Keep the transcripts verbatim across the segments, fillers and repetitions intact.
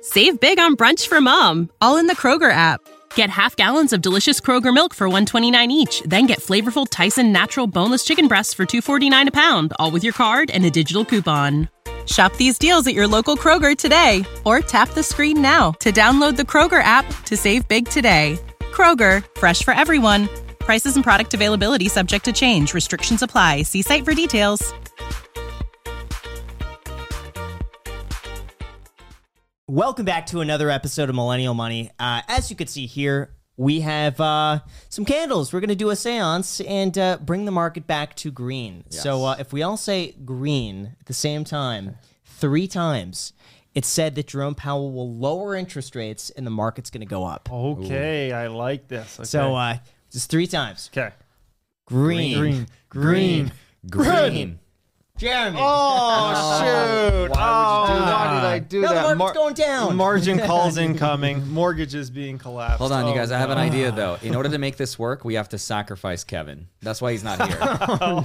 Save big on brunch for mom, all in the Kroger app. Get half gallons of delicious Kroger milk for one dollar and twenty-nine cents each. Then get flavorful Tyson natural boneless chicken breasts for two dollars and forty-nine cents a pound, all with your card and a digital coupon. Shop these deals at your local Kroger today, or tap the screen now to download the Kroger app to save big today. Kroger, fresh for everyone. Prices and product availability subject to change. Restrictions apply. See site for details. Welcome back to another episode of Millennial Money. Uh, as you can see here, we have uh, some candles. We're going to do a seance and uh, bring the market back to green. Yes. So uh, if we all say green at the same time, three times, it's said that Jerome Powell will lower interest rates and the market's going to go up. Okay, Ooh. I like this. Okay. So uh, just three times. Okay. Green. Green. Green. Green. Green. Jeremy. Oh, shoot. Why would you do Oh, that? why did I do no, that? the market's going down. Margin calls incoming. Mortgages being collapsed. Hold on, you guys. Oh, I have an no. idea, though. In order to make this work, we have to sacrifice Kevin. That's why he's not here. Oh,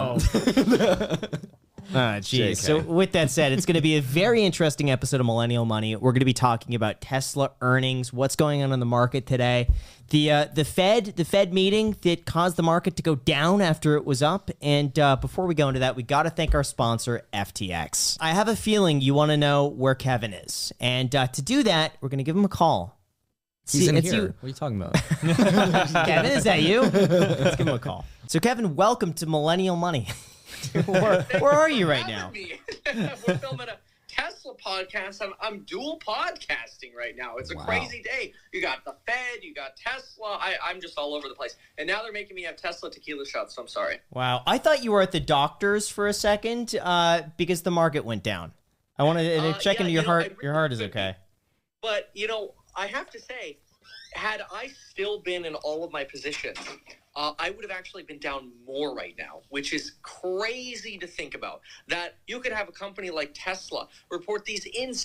no. Ah, geez. So with that said, it's going to be a very interesting episode of Millennial Money. We're going to be talking about Tesla earnings, what's going on in the market today, the uh, the Fed, the Fed meeting that caused the market to go down after it was up. And uh, before we go into that, we got to thank our sponsor, F T X. I have a feeling you want to know where Kevin is, and uh, to do that, we're going to give him a call. He's See, in it's here. you. What are you talking about? Kevin, is that you? Let's give him a call. So, Kevin, welcome to Millennial Money. where, where are you right now? We're filming a Tesla podcast. I'm, I'm dual podcasting right now. It's a Wow. crazy day. You got the Fed, you got Tesla. I, I'm just all over the place. And now they're making me have Tesla tequila shots, so I'm sorry. Wow. I thought you were at the doctor's for a second uh, because the market went down. I wanted to Uh, check yeah, into your you know, heart. I really Your heart is could be. okay. But, you know, I have to say, had I still been in all of my positions, uh, I would have actually been down more right now, which is crazy to think about. That you could have a company like Tesla report these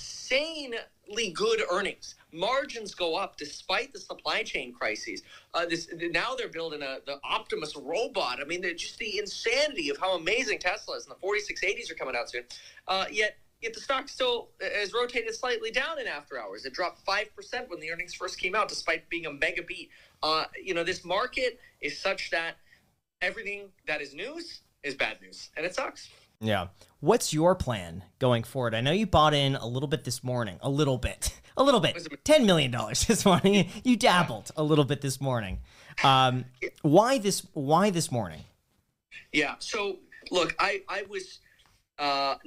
insanely good earnings. Margins go up despite the supply chain crises. Uh, this now they're building a the Optimus robot. I mean, they're just the insanity of how amazing Tesla is, and the forty-six eighties are coming out soon. Uh, yet. Yet the stock still has rotated slightly down in after hours. It dropped five percent when the earnings first came out, despite being a mega beat. Uh, you know, this market is such that everything that is news is bad news, and it sucks. Yeah. What's your plan going forward? I know you bought in a little bit this morning. A little bit. A little bit. ten million dollars this morning. You dabbled a little bit this morning. Um, why this Why this morning? Yeah. So, look, I, I was... Uh,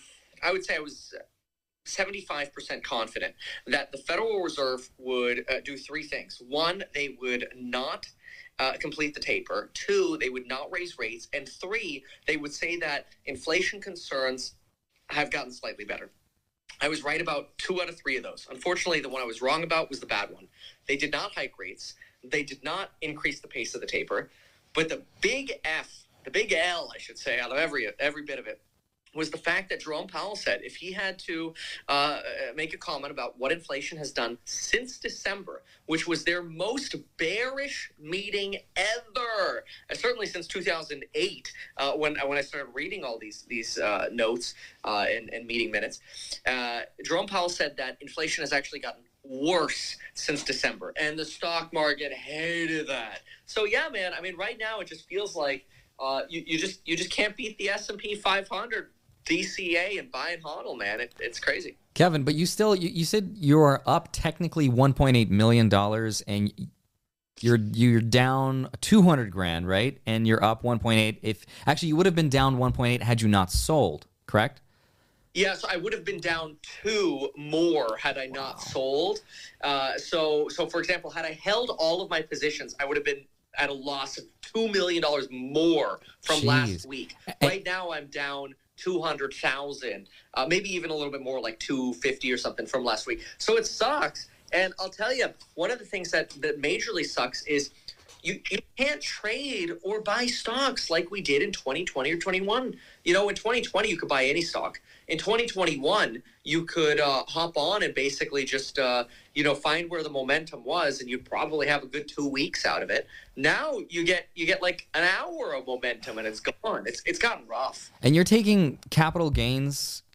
I would say I was seventy-five percent confident that the Federal Reserve would uh, do three things. One, they would not uh, complete the taper. Two, they would not raise rates. And three, they would say that inflation concerns have gotten slightly better. I was right about two out of three of those. Unfortunately, the one I was wrong about was the bad one. They did not hike rates. They did not increase the pace of the taper. But the big F, the big L, I should say, out of every every bit of it, was the fact that Jerome Powell said if he had to uh, make a comment about what inflation has done since December, which was their most bearish meeting ever, and certainly since two thousand eight, uh, when when I started reading all these these uh, notes uh, and, and meeting minutes, uh, Jerome Powell said that inflation has actually gotten worse since December, and the stock market hated that. So yeah, man, I mean, right now it just feels like uh, you, you just you just can't beat the S and P five hundred. D C A and buy and hodl, man. It, it's crazy. Kevin, but you still, you, you said you're up technically one point eight million dollars and you're you're down two hundred grand, right? And you're up one point eight. If actually you would have been down one point eight had you not sold, correct? Yes, I would have been down two more had I not wow. sold. Uh, so, so for example, had I held all of my positions, I would have been at a loss of two million dollars more from Jeez. last week. Right now, I'm down two hundred thousand, uh, maybe even a little bit more, like two fifty or something from last week. So it sucks. And I'll tell you, one of the things that, that majorly sucks is you, you can't trade or buy stocks like we did in twenty twenty or twenty-one. You know, in twenty twenty, you could buy any stock. In twenty twenty-one, you could uh, hop on and basically just, uh, you know, find where the momentum was, and you'd probably have a good two weeks out of it. Now you get you get like an hour of momentum, and it's gone. It's it's gotten rough. And you're taking capital gains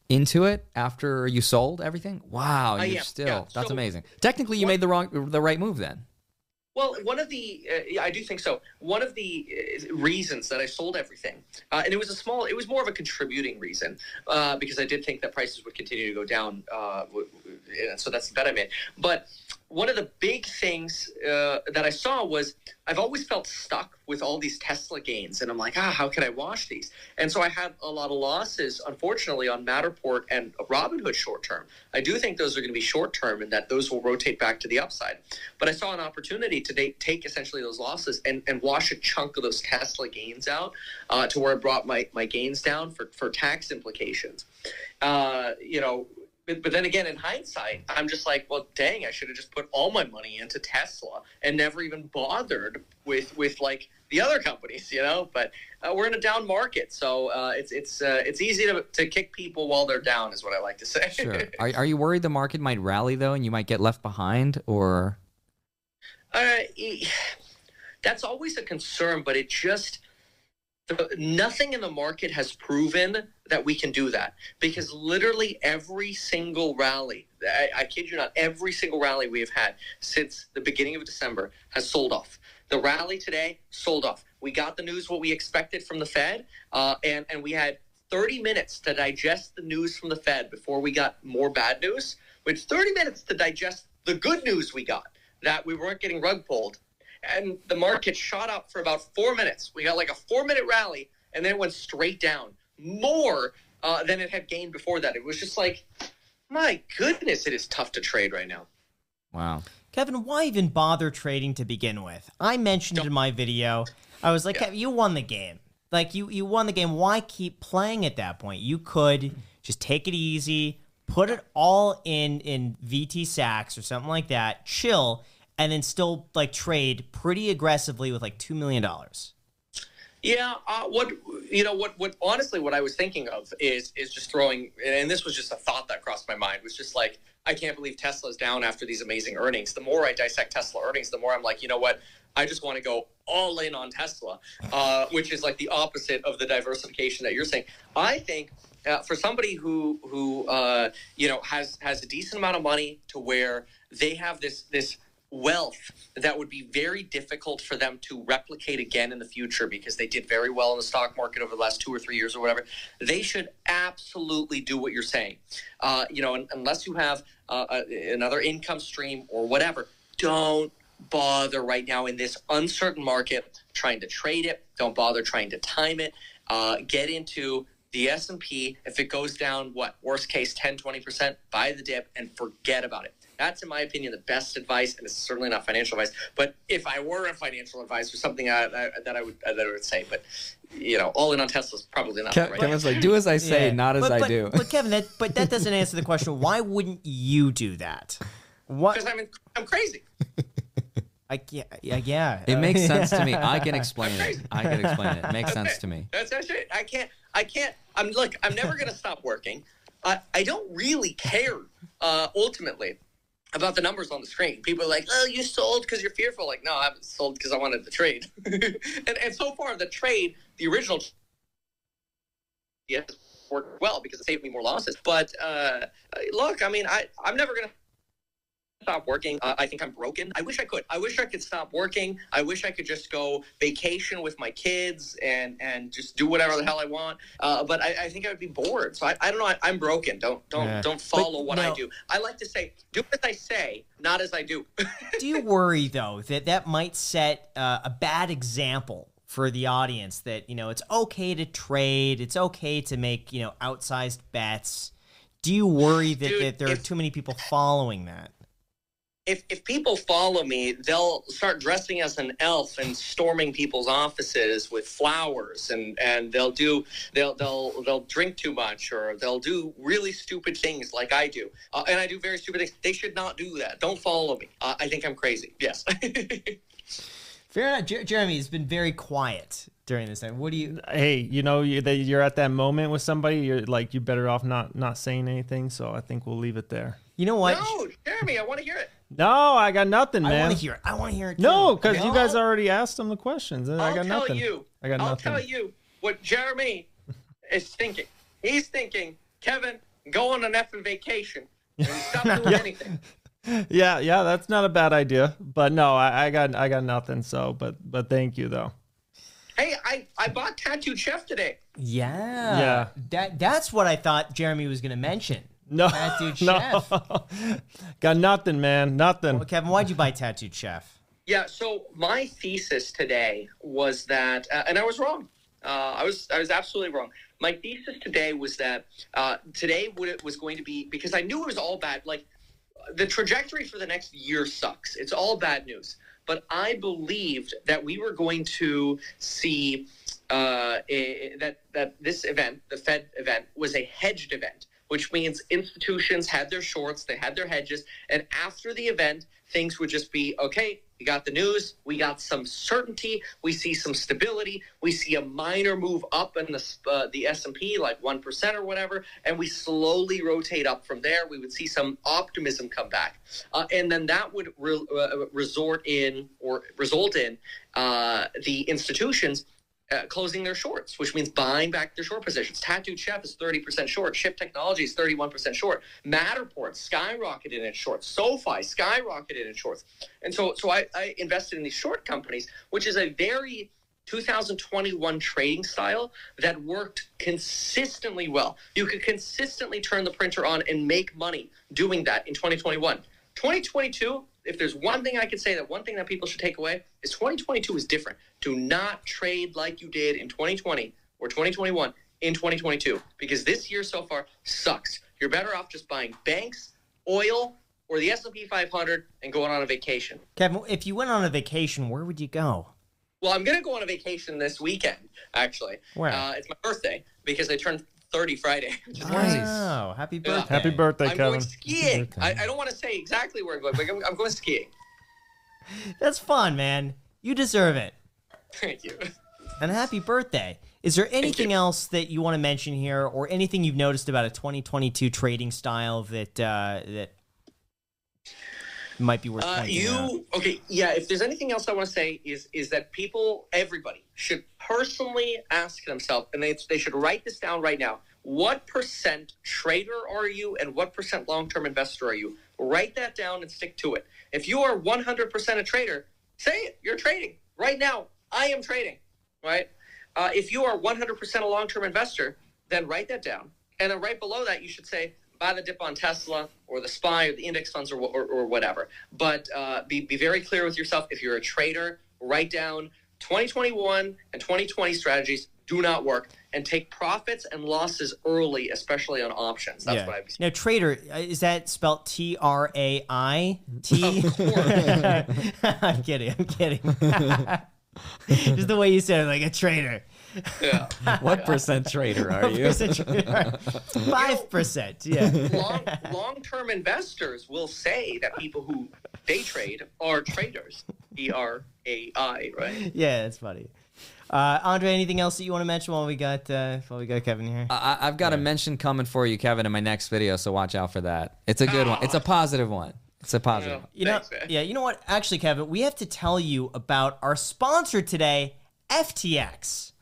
into it after you sold everything? Wow, I you're am, still yeah. that's So, amazing. Technically, you what- made the wrong the right move then. Well, one of the, uh, yeah, I do think so. One of the uh, reasons that I sold everything, uh, and it was a small, it was more of a contributing reason, uh, because I did think that prices would continue to go down. Uh, w- w- so that's the bet I made. But one of the big things uh, that I saw was I've always felt stuck with all these Tesla gains. And I'm like, ah, how can I wash these? And so I had a lot of losses, unfortunately, on Matterport and Robinhood short term. I do think those are going to be short term and that those will rotate back to the upside. But I saw an opportunity to take, take essentially those losses and, and wash a chunk of those Tesla gains out uh, to where I brought my, my gains down for, for tax implications. Uh, you know, But, but then again, in hindsight, I'm just like, well, dang, I should have just put all my money into Tesla and never even bothered with, with like the other companies, you know. But uh, we're in a down market, so uh, it's it's uh, it's easy to to kick people while they're down, is what I like to say. Sure. Are are you worried the market might rally though, and you might get left behind, or? Uh, that's always a concern, but it just. Nothing in the market has proven that we can do that, because literally every single rally, I, I kid you not, every single rally we have had since the beginning of December has sold off. The rally today sold off. We got the news what we expected from the Fed, uh, and, and we had thirty minutes to digest the news from the Fed before we got more bad news, with thirty minutes to digest the good news we got, that we weren't getting rug pulled. And the market shot up for about four minutes. We got like a four-minute rally, and then it went straight down, more uh, than it had gained before that. It was just like, my goodness, it is tough to trade right now. Wow. Kevin, why even bother trading to begin with? I mentioned it in my video. I was like, Yeah. Kevin, you won the game. Like, you, you won the game. Why keep playing at that point? You could just take it easy, put it all in, in V T Sachs or something like that, chill, and then still like trade pretty aggressively with like two million dollars. Yeah, uh, what you know, what what honestly, what I was thinking of is is just throwing, and this was just a thought that crossed my mind, was just like, I can't believe Tesla's down after these amazing earnings. The more I dissect Tesla earnings, the more I'm like, you know what? I just want to go all in on Tesla, uh, which is like the opposite of the diversification that you're saying. I think uh, for somebody who who uh, you know has has a decent amount of money to where they have this this. wealth that would be very difficult for them to replicate again in the future, because they did very well in the stock market over the last two or three years or whatever, they should absolutely do what you're saying. Uh, you know, unless you have uh, a, another income stream or whatever, don't bother right now in this uncertain market trying to trade it. Don't bother trying to time it. Uh, get into the S and P. If it goes down, what, worst case, ten, twenty percent, buy the dip and forget about it. That's, in my opinion, the best advice, and it's certainly not financial advice. But if I were a financial advice, or something I, I, that I would that I would say, but you know, all in on Tesla is probably not Ke- right. Kevin's like, do as I say, Yeah. not as but, I but, do. But Kevin, that but that doesn't answer the question. Why wouldn't you do that? What? Because I'm I'm crazy. I, yeah, yeah, yeah. It makes sense to me. I can explain Okay. it. I can explain it. It makes sense to me. That's that's it. I can't. I can't. I'm look. I'm never gonna stop working. I I don't really care. Uh, ultimately. About the numbers on the screen. People are like, oh, you sold because you're fearful. Like, no, I haven't sold because I wanted the trade. and and so far, the trade, the original, yeah, worked well because it saved me more losses. But uh, look, I mean, I, I'm never going to stop working. Uh, I think I'm broken. I wish I could. I wish I could stop working. I wish I could just go vacation with my kids and, and just do whatever the hell I want. Uh, but I, I think I would be bored. So I, I don't know. I, I'm broken. Don't don't Yeah. don't follow But what I now- do. I like to say, do as I say, not as I do. Do you worry though that that might set uh, a bad example for the audience? That, you know, it's okay to trade, it's okay to make, you know, outsized bets. Do you worry that, Dude, that there are if- too many people following that? If if people follow me, they'll start dressing as an elf and storming people's offices with flowers, and, and they'll do they'll they'll they'll drink too much, or they'll do really stupid things like I do, uh, and I do very stupid things. They should not do that. Don't follow me. Uh, I think I'm crazy. Yes. Fair enough. Jer- Jeremy has been very quiet during this time. What do you? Hey, you know, you, that you're at that moment with somebody, you're like, you're better off not not saying anything. So I think we'll leave it there. You know what? No, Jeremy, I want to hear it. No, I got nothing, I man. want to hear it. I want to hear it. No, too. because you No. guys already asked them the questions, and I I'll got tell nothing. you. I got I'll nothing. tell you what Jeremy is thinking. He's thinking, Kevin, go on an effing vacation and stop doing anything. Yeah, yeah, that's not a bad idea. But no, I, I got I got nothing. So, but but thank you though. Hey, I, I bought Tattooed Chef today. Yeah. Yeah. That that's what I thought Jeremy was going to mention. No, Tattooed no. Chef. Got nothing, man. Nothing. Well, Kevin, why'd you buy Tattooed Chef? Yeah, so my thesis today was that, uh, and I was wrong. Uh, I was I was absolutely wrong. My thesis today was that uh, today what it was going to be, because I knew it was all bad. Like, the trajectory for the next year sucks. It's all bad news. But I believed that we were going to see uh, a, that that this event, the Fed event, was a hedged event, which means institutions had their shorts, they had their hedges, and after the event, things would just be, okay, we got the news, we got some certainty, we see some stability, we see a minor move up in the uh, the S and P, like one percent or whatever, and we slowly rotate up from there. We would see some optimism come back. Uh, and then that would re- uh, resort in, or result in, uh, the institutions Uh, closing their shorts, which means buying back their short positions. Tattooed Chef is thirty percent short. Shift Technology is thirty-one percent short. Matterport skyrocketed in its shorts. SoFi skyrocketed in its shorts. And so so I, I invested in these short companies, which is a very two thousand twenty-one trading style that worked consistently well. You could consistently turn the printer on and make money doing that in twenty twenty-one. twenty twenty-two, if there's one thing I could say, that one thing that people should take away is twenty twenty-two is different. Do not trade like you did in twenty twenty or twenty twenty-one in twenty twenty-two, because this year so far sucks. You're better off just buying banks, oil, or the S and P five hundred and going on a vacation. Kevin, if you went on a vacation, where would you go? Well, I'm going to go on a vacation this weekend, actually. Where? Uh, it's my birthday, because I turned thirty Friday. Nice. Oh, happy birthday. Happy birthday, I'm Kevin. going skiing. I, I don't want to say exactly where I'm going, but I'm, I'm going skiing. That's fun, man. You deserve it. Thank you. And happy birthday. Is there anything you. else that you want to mention here, or anything you've noticed about a twenty twenty-two trading style that uh, that might be worth Uh, pointing out? you okay? Yeah. If there's anything else I want to say is is that people, everybody, should personally ask themselves, and they they should write this down right now. What percent trader are you, and what percent long-term investor are you? Write that down and stick to it. If you are one hundred percent a trader, say it. You're trading right now. I am trading. Right. Uh, if you are one hundred percent a long-term investor, then write that down. And then right below that, you should say, buy the dip on Tesla or the S P Y or the index funds or, or, or whatever. But uh, be, be very clear with yourself. If you're a trader, write down twenty twenty-one and twenty twenty strategies do not work, and take profits and losses early, especially on options. That's yeah. what I've seen. Now, trader, is that spelled T R A I T? Of course. I'm kidding. I'm kidding. Just the way you said it, like a trader. Yeah. What percent trader are you? Five percent. Yeah. Long, long-term investors will say that people who day trade are traders. T R A I, right? Yeah, that's funny. Uh, Andre, anything else that you want to mention while we got uh, while we got Kevin here? I, I've got Yeah. a mention coming for you, Kevin, in my next video, so watch out for that. It's a good one. It's a positive one. It's a positive Yeah. one. You Thanks, know, man. yeah. You know what? Actually, Kevin, we have to tell you about our sponsor today, F T X.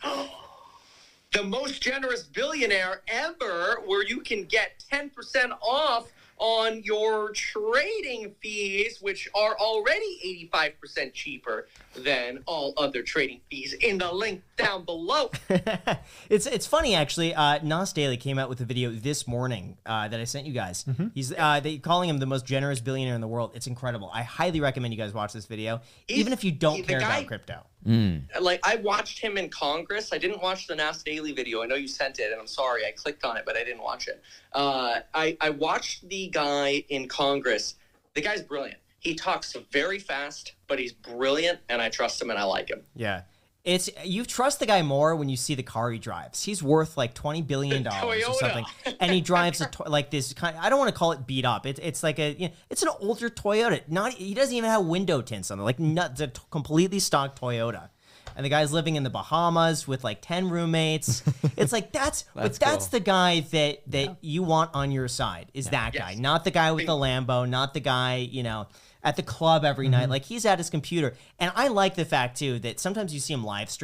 The most generous billionaire ever, where you can get ten percent off on your trading fees, which are already eighty-five percent cheaper than all other trading fees, in the link down below. it's it's funny actually. Uh, Nas Daily came out with a video this morning uh, that I sent you guys. He's uh, they calling him the most generous billionaire in the world. It's incredible. I highly recommend you guys watch this video, He's- even if you don't he- the care guy- about crypto. Like, I watched him in Congress. I didn't watch the Nas Daily video. I know you sent it, and I'm sorry. I clicked on it, but I didn't watch it. Uh, I, I watched the guy in Congress. The guy's brilliant. He talks very fast, but he's brilliant, and I trust him, and I like him. Yeah. It's you trust the guy more when you see the car he drives. He's worth like twenty billion dollars or Toyota. something, and he drives a to- like this kind. I don't want to call it beat up. It's it's like a you know, it's an older Toyota. Not he doesn't even have window tints on it. Like not it's a t- completely stock Toyota. And the guy's living in the Bahamas with like ten roommates. It's like that's, That's but that's cool. the guy that that you want on your side. Is that guy, Yes. not the guy with the Lambo, not the guy you know at the club every night. Like he's at his computer. And I like the fact too that sometimes you see him live stream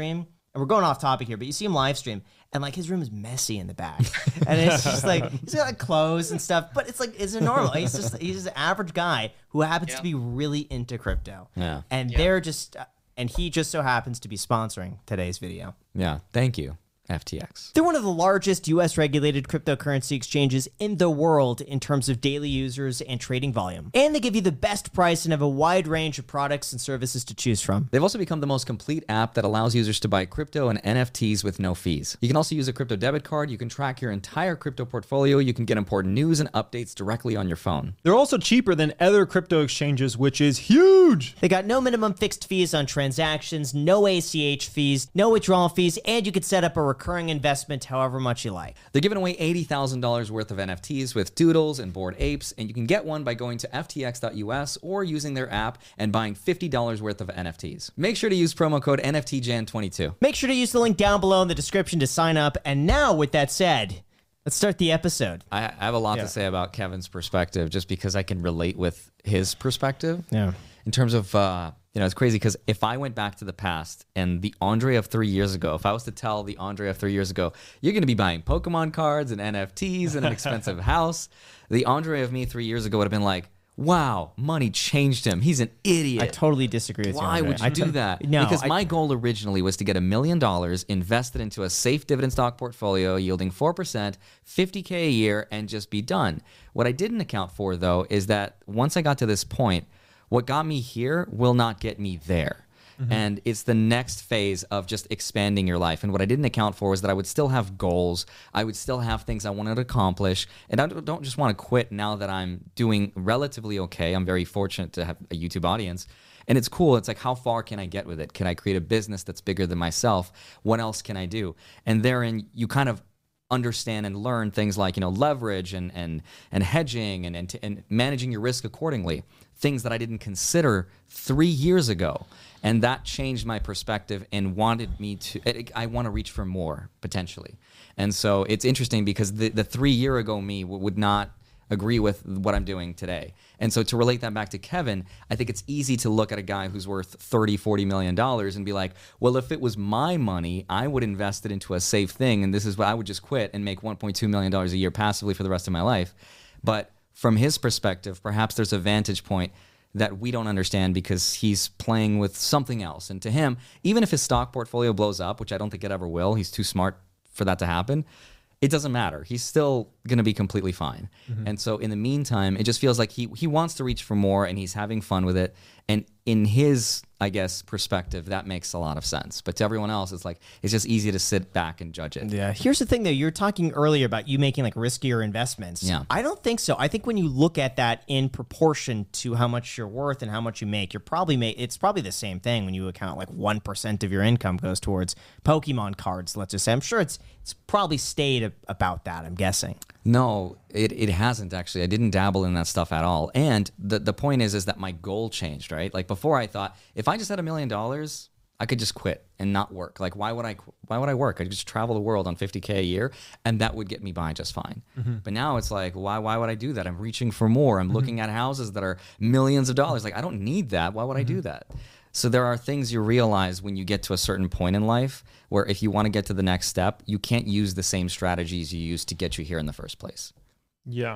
and we're going off topic here, but you see him live stream, and like his room is messy in the back, and it's just like he's got like clothes and stuff, but it's like it's a normal. He's just he's just an average guy who happens Yeah. to be really into crypto. Yeah. and Yeah. they're just and he just so happens to be sponsoring today's video. Yeah. Thank you, F T X. They're one of the largest U S regulated cryptocurrency exchanges in the world in terms of daily users and trading volume. And they give you the best price and have a wide range of products and services to choose from. They've also become the most complete app that allows users to buy crypto and N F Ts with no fees. You can also use a crypto debit card. You can track your entire crypto portfolio. You can get important news and updates directly on your phone. They're also cheaper than other crypto exchanges, which is huge. They got no minimum fixed fees on transactions, no A C H fees, no withdrawal fees, and you could set up a recurring investment however much you like. They're giving away eighty thousand dollars worth of N F Ts with Doodles and Bored Apes, and you can get one by going to F T X dot U S or using their app and buying fifty dollars worth of N F Ts. Make sure to use promo code N F T Jan twenty-two. Make sure to use the link down below in the description to sign up. And now, with that said, let's start the episode. I, I have a lot Yeah. to say about Kevin's perspective just because I can relate with his perspective. Yeah. In terms of, uh, you know, it's crazy because if I went back to the past and the Andre of three years ago, if I was to tell the Andre of three years ago, you're going to be buying Pokemon cards and N F Ts and an expensive house, the Andre of me three years ago would have been like, wow, money changed him. He's an idiot. I totally disagree with you. Why Andre. would you I do t- that? No, because I- my goal originally was to get a million dollars invested into a safe dividend stock portfolio yielding four percent, fifty K a year, and just be done. What I didn't account for, though, is that once I got to this point, what got me here will not get me there. And it's the next phase of just expanding your life. And what I didn't account for was that I would still have goals. I would still have things I wanted to accomplish. And I don't don't just want to quit now that I'm doing relatively okay. I'm very fortunate to have a YouTube audience. And it's cool. It's like, how far can I get with it? Can I create a business that's bigger than myself? What else can I do? And therein, you kind of understand and learn things like, you know, leverage and and and hedging and and, and managing your risk accordingly. Things that I didn't consider three years ago. And that changed my perspective and wanted me to, I want to reach for more, potentially. And so it's interesting because the, the three year ago me w- would not agree with what I'm doing today. And so to relate that back to Kevin, I think it's easy to look at a guy who's worth thirty, forty million dollars and be like, well, if it was my money, I would invest it into a safe thing. And this is what I would just quit and make one point two million dollars a year passively for the rest of my life. But from his perspective, perhaps there's a vantage point that we don't understand because he's playing with something else. And to him, even if his stock portfolio blows up, which I don't think it ever will, he's too smart for that to happen, it doesn't matter. He's still going to be completely fine. Mm-hmm. And so in the meantime, it just feels like he he wants to reach for more and he's having fun with it. And in his, I guess, perspective, that makes a lot of sense. But to everyone else, it's like, it's just easy to sit back and judge it. Yeah. Here's the thing, though. You were talking earlier about you making like riskier investments. Yeah. I don't think so. I think when you look at that in proportion to how much you're worth and how much you make, you're probably make it's probably the same thing when you account like one percent of your income goes towards Pokemon cards. Let's just say. I'm sure it's it's probably stayed a, about that. I'm guessing. No, it, it hasn't actually. I didn't dabble in that stuff at all. And the, the point is, is that my goal changed, right? Like before I thought if I just had a million dollars, I could just quit and not work. Like why would I, why would I work? I could just travel the world on fifty K a year and that would get me by just fine. Mm-hmm. But now it's like, why, why would I do that? I'm reaching for more. I'm mm-hmm. looking at houses that are millions of dollars. Like I don't need that. Why would mm-hmm. I do that? So there are things you realize when you get to a certain point in life where if you want to get to the next step, you can't use the same strategies you used to get you here in the first place. Yeah.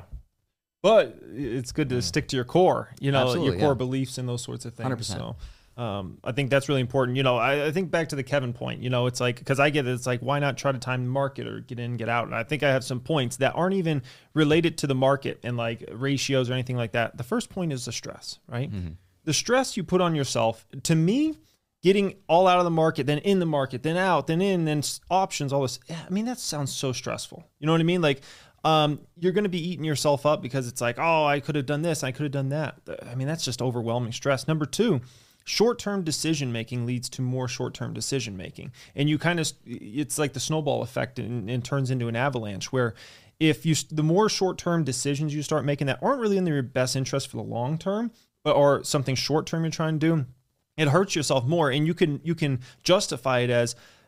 But it's good to mm. stick to your core, you know, Absolutely, your core yeah. beliefs and those sorts of things. one hundred percent. So um, I think that's really important. You know, I, I think back to the Kevin point, you know, it's like, because I get it, it's like, why not try to time the market or get in, get out? And I think I have some points that aren't even related to the market and like ratios or anything like that. The first point is the stress, right? Mm-hmm. The stress you put on yourself, to me, getting all out of the market, then in the market, then out, then in, then options, all this. I mean, that sounds so stressful. You know what I mean? Like, um, you're going to be eating yourself up because it's like, oh, I could have done this, I could have done that. I mean, that's just overwhelming stress. Number two, short-term decision-making leads to more short-term decision-making. And you kind of, it's like the snowball effect and, and turns into an avalanche where if you, the more short-term decisions you start making that aren't really in your best interest for the long term, or something short-term you're trying to do, it hurts yourself more. And you can you can justify it as,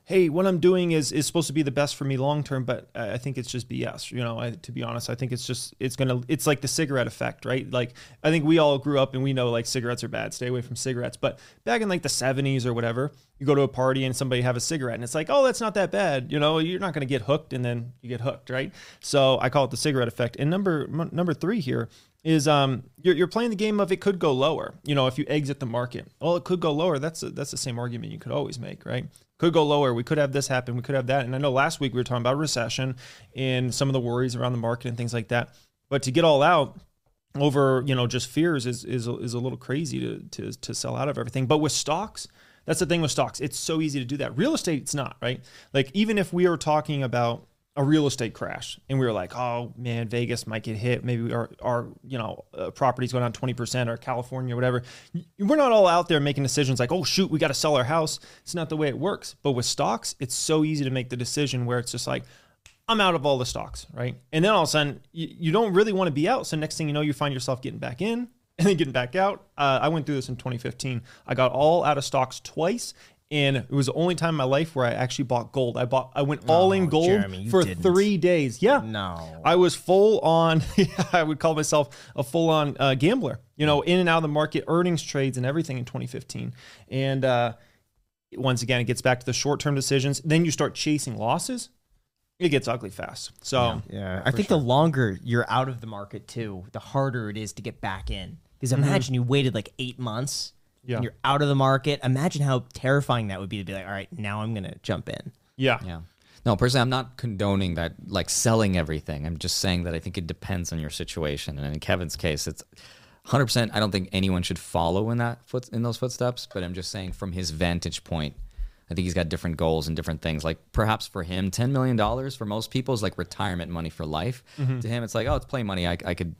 hey, what I'm doing is is supposed to be the best for me long term, but I think it's just B S. You know, I, to be honest, I think it's just it's gonna it's like the cigarette effect, right? Like I think we all grew up and we know like cigarettes are bad. Stay away from cigarettes. But back in like the seventies or whatever, you go to a party and somebody have a cigarette and it's like, oh, that's not that bad. You know, you're not gonna get hooked, and then you get hooked, right? So I call it the cigarette effect. And number m- number three here is um you're, you're playing the game of it could go lower. You know, if you exit the market, well, it could go lower. That's a, that's the same argument you could always make, right? Could go lower. We could have this happen. We could have that. And I know last week we were talking about recession and some of the worries around the market and things like that. But to get all out over, you know, just fears is is is a little crazy to to to sell out of everything. But with stocks, that's the thing with stocks. It's so easy to do that. Real estate, it's not, right? Like even if we are talking about a real estate crash and we were like, oh man, Vegas might get hit. Maybe our, our you know, uh, properties go down twenty percent or California or whatever. We're not all out there making decisions like, oh shoot, we got to sell our house. It's not the way it works. But with stocks, it's so easy to make the decision where it's just like, I'm out of all the stocks, right? And then all of a sudden you, you don't really want to be out. So next thing you know, you find yourself getting back in and then getting back out. Uh, I went through this in twenty fifteen. I got all out of stocks twice. And it was the only time in my life where I actually bought gold. I bought, I went all in gold Jeremy, for didn't. three days. Yeah. No. I was full on, I would call myself a full on uh, gambler, you know, in and out of the market, earnings trades and everything in twenty fifteen. And uh, once again, it gets back to the short-term decisions. Then you start chasing losses. It gets ugly fast. So Yeah. yeah. I think sure. the longer you're out of the market too, the harder it is to get back in. Because imagine mm-hmm. you waited like eight months. Yeah. And you're out of the market. Imagine how terrifying that would be to be like, all right, now I'm going to jump in. Yeah. Yeah. No, personally, I'm not condoning that, like selling everything. I'm just saying that I think it depends on your situation. And in Kevin's case, it's one hundred percent. I don't think anyone should follow in that foot in those footsteps. But I'm just saying from his vantage point, I think he's got different goals and different things. Like perhaps for him, ten million dollars for most people is like retirement money for life. Mm-hmm. To him, it's like, oh, it's play money. I, I could,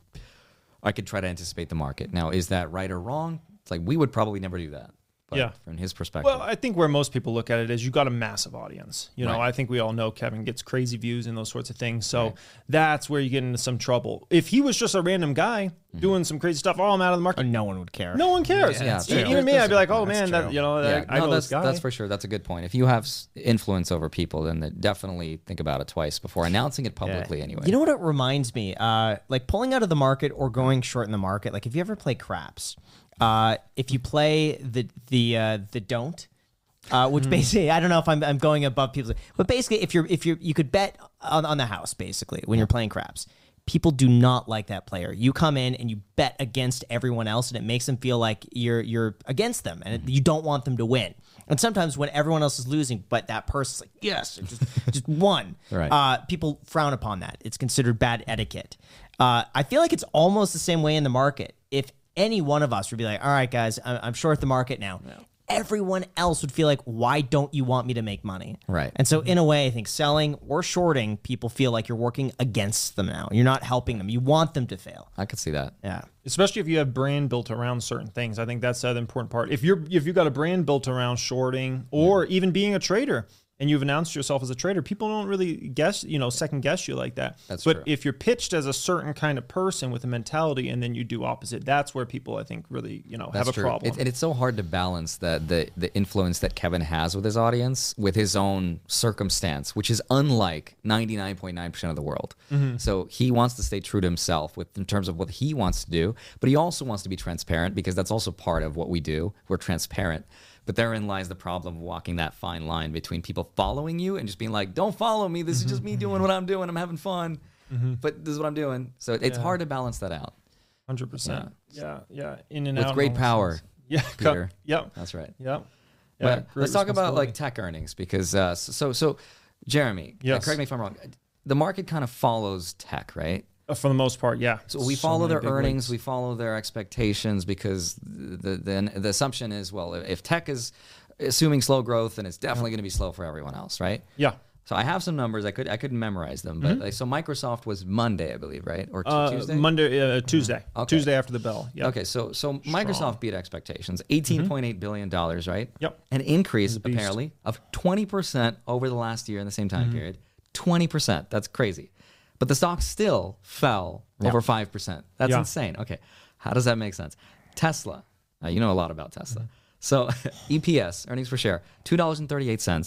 I could try to anticipate the market. Now, is that right or wrong? It's like we would probably never do that. But yeah. From his perspective. Well, I think where most people look at it is you got a massive audience. You know, Right. I think we all know Kevin gets crazy views and those sorts of things. So Right. that's where you get into some trouble. If he was just a random guy mm-hmm. doing some crazy stuff, oh, I'm out of the market. Oh, no one would care. No one cares. Yeah, yeah, yeah, even me, that's I'd be like, oh that's man, that true. you know, Yeah, I no, know that's this guy. that's for sure. That's a good point. If you have s- influence over people, then they definitely think about it twice before announcing it publicly. Yeah. Anyway, You know what it reminds me? Uh, like pulling out of the market or going short in the market. Like if you ever play craps, uh, if you play the the uh, the don't, uh, which basically I don't know if I'm I'm going above people, but basically if you're if you you could bet on, on the house basically when you're playing craps. People do not like that player. You come in and you bet against everyone else, and it makes them feel like you're you're against them, and it, you don't want them to win. And sometimes when everyone else is losing, but that person's like, yes, it just just won. Right. Uh, people frown upon that. It's considered bad etiquette. Uh, I feel like it's almost the same way in the market. If any one of us would be like, all right, guys, I'm, I'm short the market now. No. Everyone else would feel like, why don't you want me to make money? Right. And so in a way, I think selling or shorting, people feel like you're working against them now. You're not helping them. You want them to fail. I could see that. Yeah. Especially if you have brand built around certain things. I think that's the other important part. If you're if you got a brand built around shorting or yeah. even being a trader, and you've announced yourself as a trader, people don't really guess, you know, second guess you like that. That's but true. if you're pitched as a certain kind of person with a mentality and then you do opposite, that's where people, I think, really, you know, That's have a true. problem. It, and it's so hard to balance that the the influence that Kevin has with his audience with his own circumstance, which is unlike ninety-nine point nine percent of the world. Mm-hmm. So he wants to stay true to himself with in terms of what he wants to do, but he also wants to be transparent because that's also part of what we do. We're transparent. But therein lies the problem of walking that fine line between people following you and just being like, don't follow me. This mm-hmm. is just me doing what I'm doing. I'm having fun. Mm-hmm. But this is what I'm doing. So it's yeah. hard to balance that out. one hundred percent. Yeah, yeah. In and With out. With great power. Sense. Yeah, Peter. Yep. That's right. Yep. Yeah, but let's talk about like tech earnings because uh, so, so Jeremy, yes. correct me if I'm wrong. The market kind of follows tech, right? Uh, for the most part, yeah. So we so follow their earnings, weights. we follow their expectations because the, the the assumption is, well, if tech is assuming slow growth, then it's definitely going to be slow for everyone else, right? Yeah. So I have some numbers. I could I couldn't memorize them, but mm-hmm. like, so Microsoft was Monday, I believe, right? Or t- uh, Tuesday? Monday, uh, Tuesday. Okay. Tuesday after the bell. Yep. Okay, so so Microsoft Strong. beat expectations, eighteen point eight billion dollars, right? Yep. An increase apparently of twenty percent over the last year in the same time mm-hmm. period. twenty percent. That's crazy. But the stock still fell yeah. over five percent. That's yeah. insane. Okay. How does that make sense? Tesla. Now, you know a lot about Tesla. Mm-hmm. So E P S, earnings per share, two dollars and thirty-eight cents.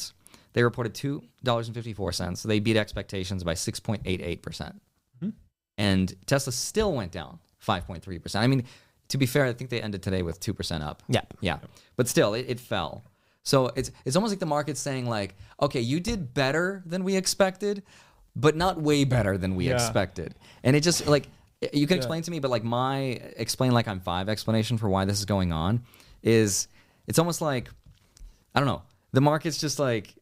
They reported two dollars and fifty-four cents. So they beat expectations by six point eight eight percent. Mm-hmm. And Tesla still went down five point three percent. I mean, to be fair, I think they ended today with two percent up. Yeah. Yeah. But still, it, it fell. So it's it's almost like the market's saying like, okay, you did better than we expected, but not way better than we yeah. expected. And it just like, you can explain yeah. to me, but like my explain like I'm five explanation for why this is going on is it's almost like, I don't know, the market's just like,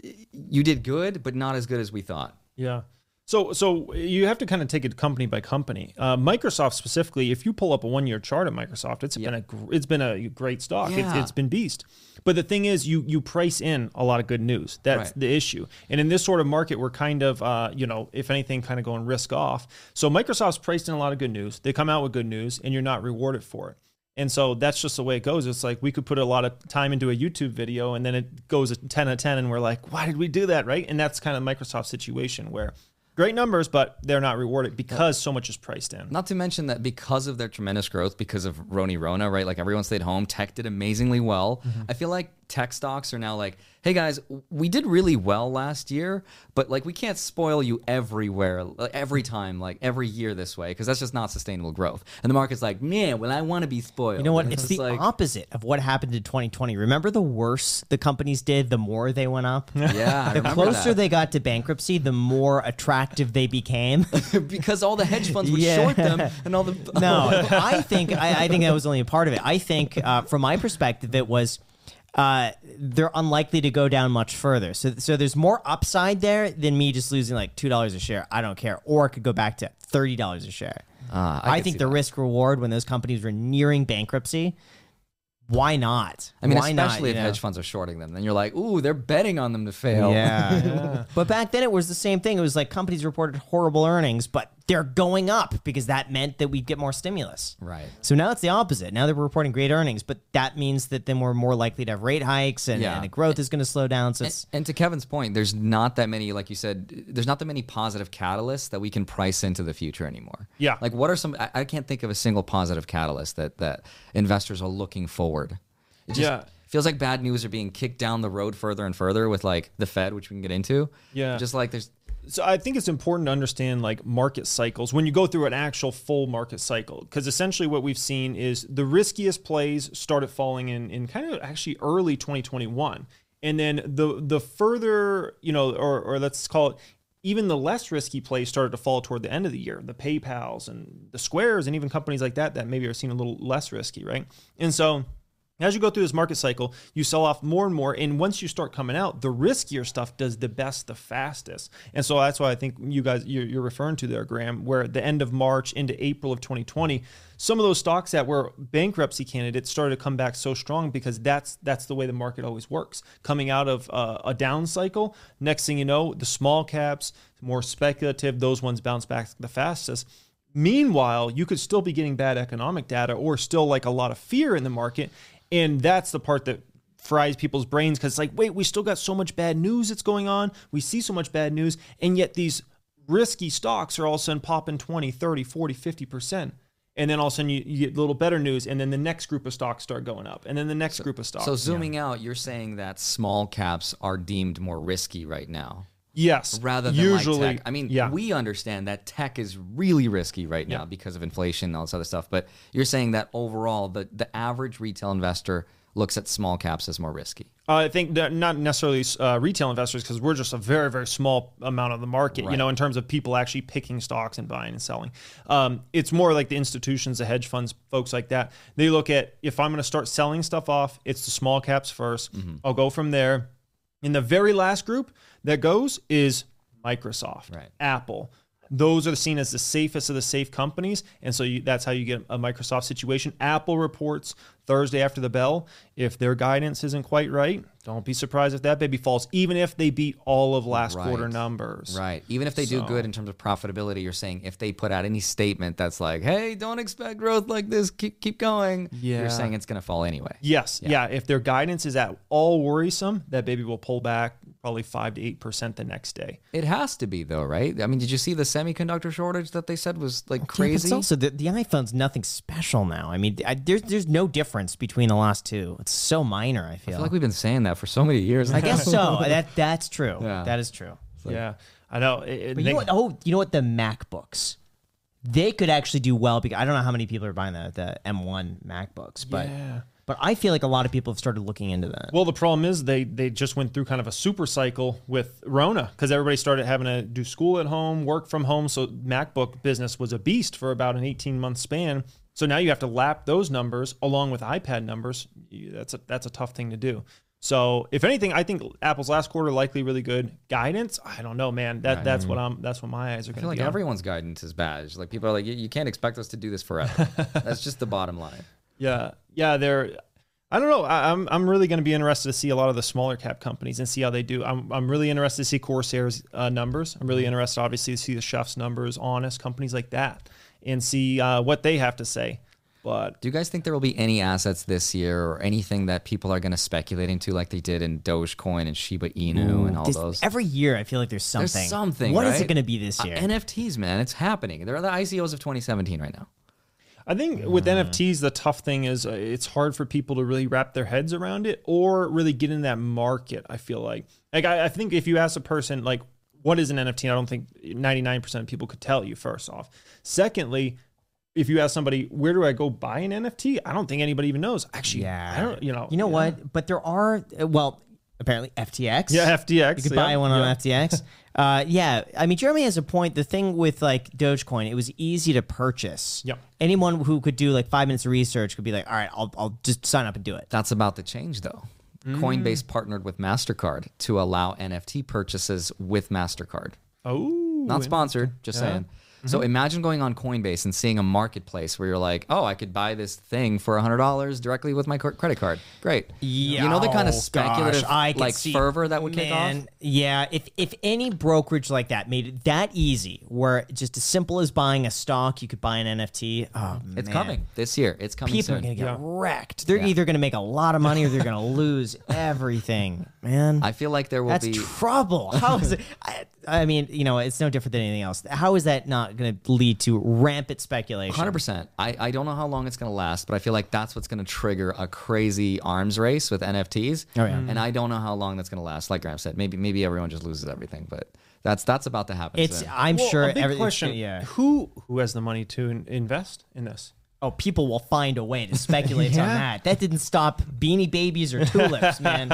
you did good, but not as good as we thought. Yeah. So so you have to kind of take it company by company. Uh, Microsoft specifically, if you pull up a one-year chart of Microsoft, it's yeah. been a gr- it's been a great stock. Yeah. It's, it's been beast. But the thing is, you you price in a lot of good news. That's right. the issue. And in this sort of market, we're kind of uh, you know, if anything, kind of going risk off. So Microsoft's priced in a lot of good news. They come out with good news, and you're not rewarded for it. And so that's just the way it goes. It's like we could put a lot of time into a YouTube video, and then it goes a ten out of ten, and we're like, why did we do that, right? And that's kind of Microsoft's situation where great numbers, but they're not rewarded because so much is priced in. Not to mention that because of their tremendous growth, because of Roni Rona, right? Like everyone stayed home, tech did amazingly well. Mm-hmm. I feel like tech stocks are now like, hey guys, we did really well last year, but like we can't spoil you everywhere, every time, like every year this way, because that's just not sustainable growth. And the market's like, man, well, I want to be spoiled. You know what? And it's, it's the like, opposite of what happened in twenty twenty. Remember the worse the companies did, the more they went up? Yeah, I The remember closer that. they got to bankruptcy, the more attractive they became. Because all the hedge funds would Yeah. short them, and all the No, I think I, I think that was only a part of it. I think, uh, from my perspective, it was uh, they're unlikely to go down much further. So, so there's more upside there than me just losing like two dollars a share. I don't care, or it could go back to thirty dollars a share. Uh, I, I could think see the that. risk reward when those companies were nearing bankruptcy. Why not? I mean, Why not, especially you if know? hedge funds are shorting them, then you're like, ooh, they're betting on them to fail. Yeah. yeah. But back then it was the same thing. It was like companies reported horrible earnings, but they're going up because that meant that we'd get more stimulus. Right. So now it's the opposite. Now they're reporting great earnings, but that means that then we're more likely to have rate hikes and, Yeah. and the growth is going to slow down. So it's And, and to Kevin's point, there's not that many, like you said, there's not that many positive catalysts that we can price into the future anymore. Yeah. Like what are some, I, I can't think of a single positive catalyst that, that investors are looking forward. It just Yeah. feels like bad news are being kicked down the road further and further with like the Fed, which we can get into. Yeah. Just like there's, So I think it's important to understand like market cycles when you go through an actual full market cycle, because essentially what we've seen is the riskiest plays started falling in in kind of actually early twenty twenty-one, and then the the further, you know, or or let's call it even the less risky plays started to fall toward the end of the year, the PayPals and the Squares and even companies like that that maybe are seen a little less risky, right? And so as you go through this market cycle, you sell off more and more. And once you start coming out, the riskier stuff does the best, the fastest. And so that's why I think you guys, you're, you're referring to there, Graham, where at the end of March into April of twenty twenty, some of those stocks that were bankruptcy candidates started to come back so strong because that's that's the way the market always works. Coming out of uh, a down cycle, next thing you know, the small caps, more speculative, those ones bounce back the fastest. Meanwhile, you could still be getting bad economic data or still like a lot of fear in the market. And that's the part that fries people's brains because it's like, wait, we still got so much bad news that's going on. We see so much bad news. And yet these risky stocks are all of a sudden popping twenty, thirty, forty, fifty percent. And then all of a sudden you, you get a little better news. And then the next group of stocks start going up. And then the next so, group of stocks. So zooming yeah. out, you're saying that small caps are deemed more risky right now. Yes. Rather than usually, like tech. I mean, yeah. we understand that tech is really risky right now yeah. because of inflation and all this other stuff. But you're saying that overall, the, the average retail investor looks at small caps as more risky. Uh, I think that not necessarily uh, retail investors, because we're just a very, very small amount of the market, right. you know, in terms of people actually picking stocks and buying and selling. Um, it's more like the institutions, the hedge funds, folks like that. They look at, if I'm going to start selling stuff off, it's the small caps first. Mm-hmm. I'll go from there. And the very last group that goes is Microsoft, right. Apple. Those are seen as the safest of the safe companies. And so you, that's how you get a Microsoft situation. Apple reports Thursday after the bell. If their guidance isn't quite right, don't be surprised if that baby falls, even if they beat all of last right. quarter numbers. Right. Even if they so. do good in terms of profitability, you're saying if they put out any statement that's like, hey, don't expect growth like this, keep keep going, yeah. you're saying it's going to fall anyway. Yes. Yeah. yeah. If their guidance is at all worrisome, that baby will pull back probably five to eight percent the next day. It has to be though, right? I mean, did you see the semiconductor shortage that they said was like crazy? Yeah, but it's also the, the iPhone's nothing special now. I mean, I, there's there's no difference between the last two. It's so minor. I feel. I feel like we've been saying that for so many years. I guess so. That that's true. Yeah. That is true. Like, yeah, I know. It, it, But they, you know what? Oh, you know what? The MacBooks, they could actually do well because I don't know how many people are buying the the M one MacBooks, but Yeah. but I feel like a lot of people have started looking into that. Well, the problem is they they just went through kind of a super cycle with Rona because everybody started having to do school at home, work from home. So MacBook business was a beast for about an eighteen month span. So now you have to lap those numbers along with iPad numbers. That's a that's a tough thing to do. So if anything, I think Apple's last quarter likely really good. Guidance, I don't know, man. That Right. that's what I'm. That's what my eyes are I going feel to like be on. everyone's guidance is bad. It's like people are like, you, you can't expect us to do this forever. That's just the bottom line. Yeah, yeah, they're. I don't know. I, I'm I'm really going to be interested to see a lot of the smaller cap companies and see how they do. I'm I'm really interested to see Corsair's uh, numbers. I'm really interested, obviously, to see the Chef's numbers, Honest, companies like that, and see uh, what they have to say. But Do you guys think there will be any assets this year or anything that people are going to speculate into like they did in Dogecoin and Shiba Inu and all This- those? every year, I feel like there's something. There's something. What is right? it going to be this Uh, year? N F Ts, man. It's happening. They're the I C Os of twenty seventeen right now. I think with N F Ts, the tough thing is uh, it's hard for people to really wrap their heads around it or really get in that market. I feel like, like I, I think if you ask a person like, what is an N F T? I don't think ninety-nine percent of people could tell you. First off, secondly, if you ask somebody, where do I go buy an N F T? I don't think anybody even knows. Actually, yeah, I don't. You know, You know yeah. what? But there are uh, well, apparently F T X. Yeah, F T X. You could yeah, buy one on yeah. F T X. uh, yeah, I mean, Jeremy has a point. The thing with like Dogecoin, it was easy to purchase. Yep. Anyone who could do like five minutes of research could be like, all right, I'll I'll just sign up and do it. That's about to change, though. Coinbase partnered with MasterCard to allow N F T purchases with MasterCard. Oh, Not sponsored, just saying. So imagine going on Coinbase and seeing a marketplace where you're like, oh, I could buy this thing for one hundred dollars directly with my cor- credit card. Great. Yeah, You know the kind of oh, speculative gosh, I can like see- fervor that would kick off? Man, yeah, if if any brokerage like that made it that easy, where just as simple as buying a stock, you could buy an N F T. Oh, It's man. coming this year. It's coming People soon. are gonna get Yeah. wrecked. They're Yeah. either gonna make a lot of money or they're gonna lose everything. Man, I feel like there will that's be trouble. How is it? I, I mean, you know, it's no different than anything else. How is that not gonna lead to rampant speculation? one hundred percent. I, I don't know how long it's going to last, but I feel like that's what's going to trigger a crazy arms race with N F Ts. Oh, yeah. And I don't know how long that's going to last. Like Graham said, maybe maybe everyone just loses everything, but that's that's about to happen It's. soon. I'm Well, sure. a big every- question. Yeah. Who who has the money to in- invest in this? Oh, people will find a way to speculate on that. That didn't stop Beanie Babies or tulips, man.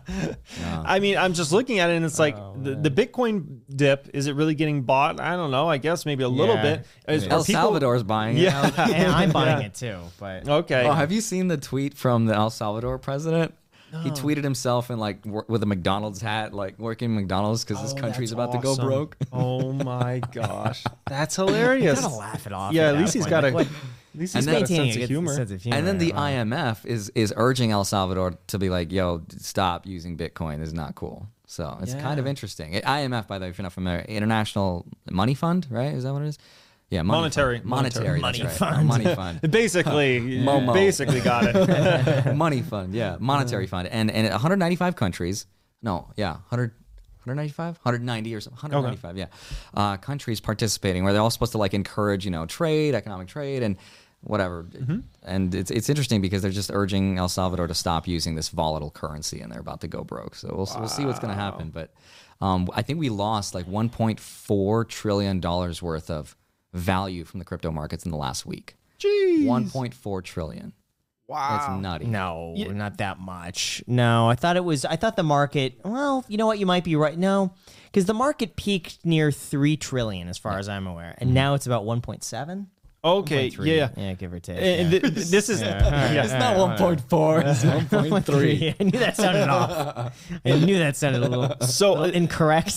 I mean, I'm just looking at it, and it's like the, the Bitcoin dip. Is it really getting bought? I don't know. I guess maybe a little Yeah. bit. Is, El are people- Salvador's buying it. Yeah. And I'm buying it too, but Okay. Oh, have you seen the tweet from the El Salvador president? He tweeted himself in like wor- with a McDonald's hat, like working McDonald's because this Oh, country's that's about to go awesome. broke. Oh my gosh, that's hilarious. gotta laugh it off. Yeah, at at least that he's point. got a. Like, At least And he's then got a maintaining sense a of good humor. sense of humor. And then the Wow. I M F is is urging El Salvador to be like, yo, stop using Bitcoin. This is not cool. So it's kind of Yeah. interesting. I M F, by the way, if you're not familiar, International Money Fund, right? Is that what it is? Yeah, money Monetary- fund. monetary, monetary. that's Money right. fund. money fund, Basically, Momo. basically got it. money fund. Yeah, monetary fund, and and one hundred ninety-five countries. No, yeah, one hundred. one ninety-five, one ninety, or something. one ninety-five, yeah. Uh, countries participating where they're all supposed to like encourage, you know, trade, economic trade, and whatever. And it's it's interesting because they're just urging El Salvador to stop using this volatile currency, and they're about to go broke. So we'll we'll see what's going to happen. But um, I think we lost like one point four trillion dollars worth of value from the crypto markets in the last week. Jeez. one point four trillion. Wow. That's nutty. No, not that much. No, I thought it was. I thought the market. Well, you know what? You might be right. No, because the market peaked near three trillion, as far as I'm aware, and now it's about one point seven. Okay. Yeah. yeah, give or take. And yeah. th- this is yeah. It's not one point four. It's one point three. I knew that sounded off. I knew that sounded a little, So, a little incorrect.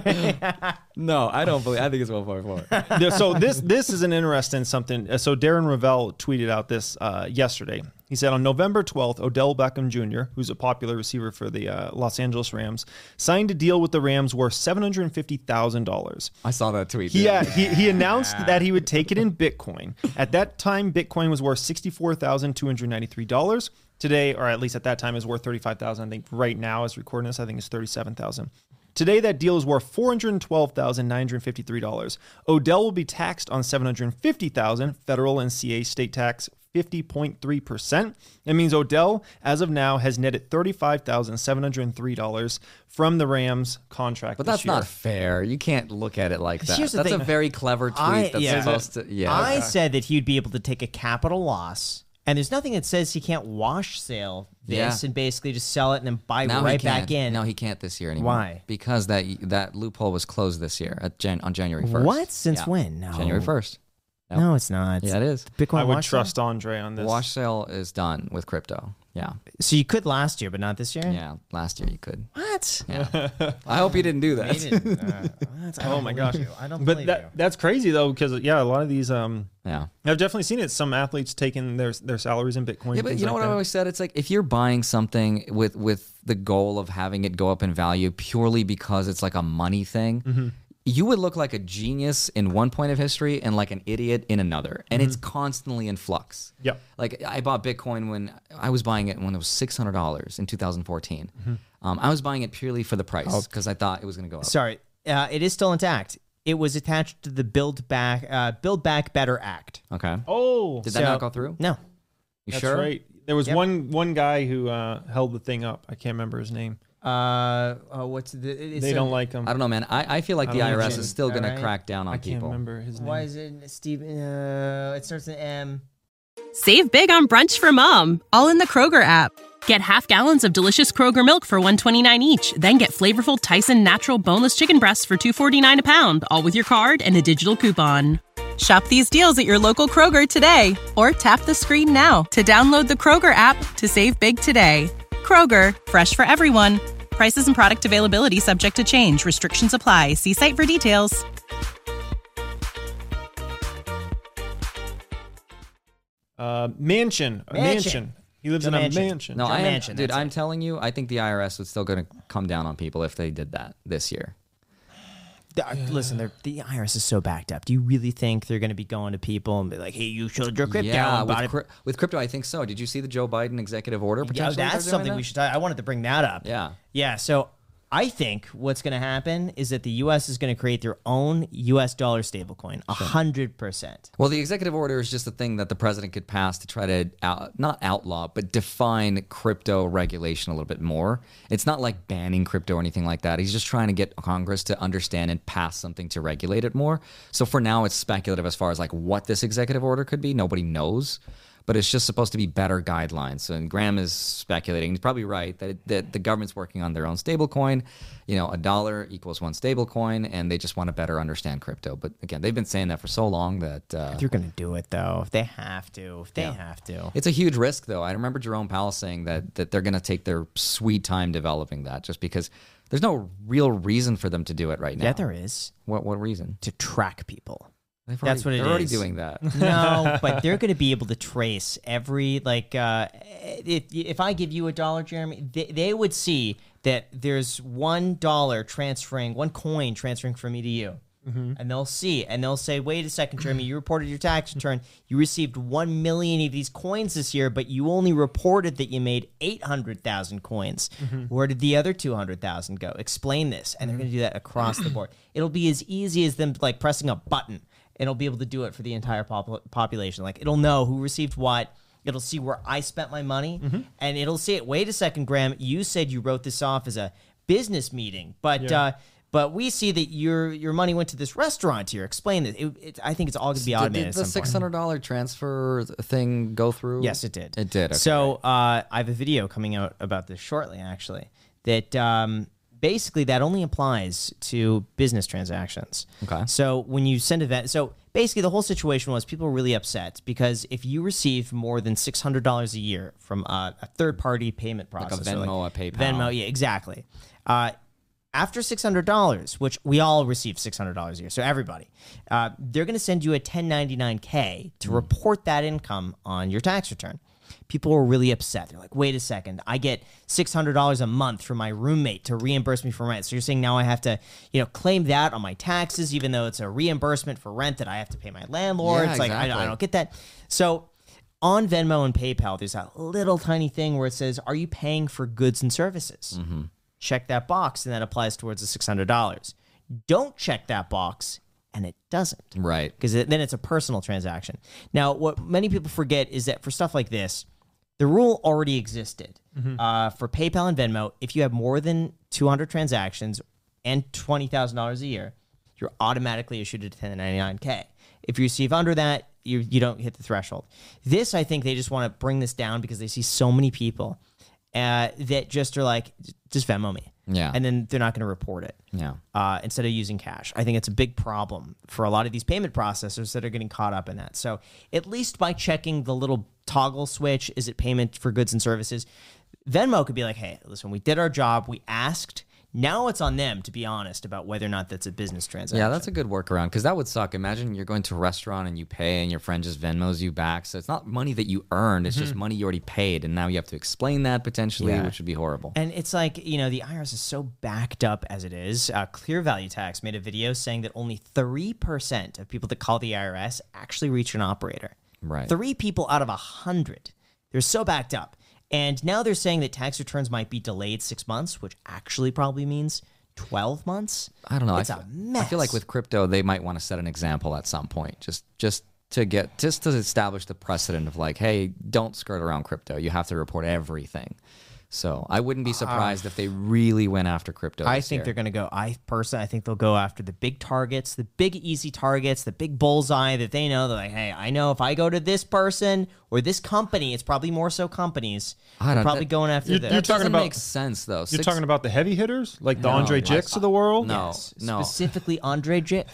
No, I don't believe. I think it's one point four. Yeah, so this this is an interesting something. Uh, So Darren Ravel tweeted out this uh, yesterday. He said on November twelfth, Odell Beckham Junior, who's a popular receiver for the uh, Los Angeles Rams, signed a deal with the Rams worth seven hundred fifty thousand dollars. I saw that tweet. He, uh, he, he announced that he would take it in Bitcoin. At that time, Bitcoin was worth sixty-four thousand two hundred ninety-three dollars. Today, or at least at that time, is worth thirty-five thousand dollars. I think right now, as recording this, I think it's thirty-seven thousand dollars. Today, that deal is worth four hundred twelve thousand nine hundred fifty-three dollars. Odell will be taxed on seven hundred fifty thousand dollars, federal and C A state tax fifty point three percent. That means Odell, as of now, has netted thirty-five thousand seven hundred three dollars from the Rams contract. But this that's year. not fair. You can't look at it like that. Here's the That's thing. a very clever tweet. I- that's yeah. supposed to. Yeah. I okay. said that he'd be able to take a capital loss, and there's nothing that says he can't wash sale this Yeah. and basically just sell it and then buy now right he can't. back in. No, he can't this year anymore. Why? Because that that loophole was closed this year at Jan- on January first. What? Since Yeah. when? No. January first. No, it's not. Yeah, it is. Bitcoin I would wash trust Andre on The this. wash sale is done with crypto. Yeah. sale? So you could last year, but not this year? Yeah. Last year you could. What? Yeah. I hope you didn't do that. He didn't. Uh, that's- I Oh don't my believe gosh. you. I don't But believe that you. that's crazy though, because yeah, a lot of these um Yeah. I've definitely seen it. Some athletes taking their their salaries in Bitcoin. Yeah, but things you know like what I that. always said? It's like if you're buying something with with the goal of having it go up in value purely because it's like a money thing, Mm-hmm. you would look like a genius in one point of history and like an idiot in another. And it's constantly in flux. Mm-hmm. Yep. Like I bought Bitcoin when I was buying it when it was six hundred dollars in two thousand fourteen. Mm-hmm. Um, I was buying it purely for the Oh. price because I thought it was going to go up. Sorry, uh, it is still intact. It was attached to the Build Back uh, Build Back Better Act. Okay. Oh, Did So- that not go through? No. You that's sure? right. There was Yep. one one guy who uh, held the thing up. I can't remember his name. Uh, oh, what's the? It's They a- don't like him. I don't know, man. I, I feel like I the don't I R S know. is still going Alright. to crack down on I can't people. remember his name. Why is it Steve? Uh, it starts with M. Save big on brunch for mom, all in the Kroger app. Get half gallons of delicious Kroger milk for one twenty-nine each, then get flavorful Tyson natural boneless chicken breasts for two forty-nine a pound, all with your card and a digital coupon. Shop these deals at your local Kroger today, or tap the screen now to download the Kroger app to save big today. Kroger, fresh for everyone. Prices and product availability subject to change. Restrictions apply. See site for details. Uh, mansion. A Mansion. mansion. He lives The in mansion. a mansion. No, Joe I am, Manchin, dude. that's I'm it. telling you, I think the I R S was still going to come down on people if they did that this year. The- uh, Listen, they're- the I R S is so backed up. Do you really think they're going to be going to people and be like, "Hey, you showed your crypto"? yeah, about with, it?" cri- with crypto, I think so. Did you see the Joe Biden executive order? Yeah, Potentially that's they're doing something that? we should. Talk. I wanted to bring that up. Yeah. Yeah. So I think what's going to happen is that the U S is going to create their own U S dollar stablecoin, a hundred percent. Well, the executive order is just a thing that the president could pass to try to out, not outlaw, but define crypto regulation a little bit more. It's not like banning crypto or anything like that. He's just trying to get Congress to understand and pass something to regulate it more. So for now, it's speculative as far as like what this executive order could be. Nobody knows. But it's just supposed to be better guidelines. So and Graham is speculating. He's probably right that, it, that the government's working on their own stable coin. You know, a dollar equals one stable coin, and they just want to better understand crypto. But again, they've been saying that for so long that uh, They're going to do it though. If they have to. If they have to. it's a huge risk, though. I remember Jerome Powell saying that that they're going to take their sweet time developing that, just because there's no real reason for them to do it right now. Yeah, there is What what reason? to track people. They've That's what already, it they're already is. doing that. No, but they're going to be able to trace every like. Uh, if if I give you a dollar, Jeremy, they, they would see that there's one dollar transferring, one coin transferring from me to you, and they'll see, and they'll say, "Wait a second, Jeremy, you reported your tax return. You received one million of these coins this year, but you only reported that you made eight hundred thousand coins. Where did the other two hundred thousand go? Explain this." And they're going to do that across the board. It'll be as easy as them like pressing a button. It'll be able to do it for the entire pop- population. Like, it'll know who received what. It'll see where I spent my money. And it'll say, wait a second, Graham, you said you wrote this off as a business meeting. But Yeah. uh, but we see that your your money went to this restaurant here. Explain this. It, it, I think it's all going to be Did, automated did at the some six point. hundred dollar transfer thing go through? Yes, it did. It did. Okay. So uh, I have a video coming out about this shortly, actually, that um, basically that only applies to business transactions. Okay. So when you send a vet, so basically the whole situation was people were really upset because if you receive more than six hundred dollars a year from a, a third-party payment Like a processor, Venmo, a PayPal. Venmo, yeah, exactly. Uh, after six hundred dollars, which we all receive six hundred dollars a year, so everybody, uh, they're going to send you a ten ninety-nine K to report that income on your tax return. people were really upset. They're like, wait a second, I get six hundred dollars a month from my roommate to reimburse me for rent. So you're saying now I have to, you know, claim that on my taxes, even though it's a reimbursement for rent that I have to pay my landlord. Yeah, it's like, exactly. I, I don't get that. So on Venmo and PayPal, there's a little tiny thing where it says, are you paying for goods and services? Mm-hmm. Check that box, and that applies towards the six hundred dollars. Don't check that box, and it doesn't. Right. Because it, then it's a personal transaction. Now, what many people forget is that for stuff like this, the rule already existed. Mm-hmm. Uh, for PayPal and Venmo, if you have more than two hundred transactions and twenty thousand dollars a year, you're automatically issued a ten ninety-nine K. If you receive under that, you you don't hit the threshold. This, I think they just want to bring this down because they see so many people uh, that just are like, just Venmo me. Yeah. And then they're not going to report it. Yeah. Uh, instead of using cash. I think it's a big problem for a lot of these payment processors that are getting caught up in that. So at least by checking the little toggle switch, is it payment for goods and services? Venmo could be like, hey, listen, we did our job. We asked. Now it's on them to be honest about whether or not that's a business transaction. Yeah, that's a good workaround because that would suck. Imagine you're going to a restaurant and you pay and your friend just Venmos you back. So it's not money that you earned. It's mm-hmm. just money you already paid. And now you have to explain that potentially, yeah. which would be horrible. And it's like, you know, the I R S is so backed up as it is. Uh, Clear Value Tax made a video saying that only three percent of people that call the I R S actually reach an operator. Right. Three people out of one hundred. They're so backed up. And now they're saying that tax returns might be delayed six months, which actually probably means twelve months. I don't know. It's I a feel, mess. I feel like with crypto, they might want to set an example at some point, just just to get just to establish the precedent of like, hey, don't skirt around crypto. You have to report everything. So I wouldn't be surprised uh, if they really went after crypto. I this think year. they're going to go. I personally, I think they'll go after the big targets, the big easy targets, the big bullseye that they know. They're like, hey, I know if I go to this person or this company, it's probably more so companies. I don't, probably that, going after you're, this. You're That talking doesn't about make sense though. You're Six, talking about the heavy hitters, like the No, Andre like- Jicks of the world. No, Yes, no. specifically Andre Jick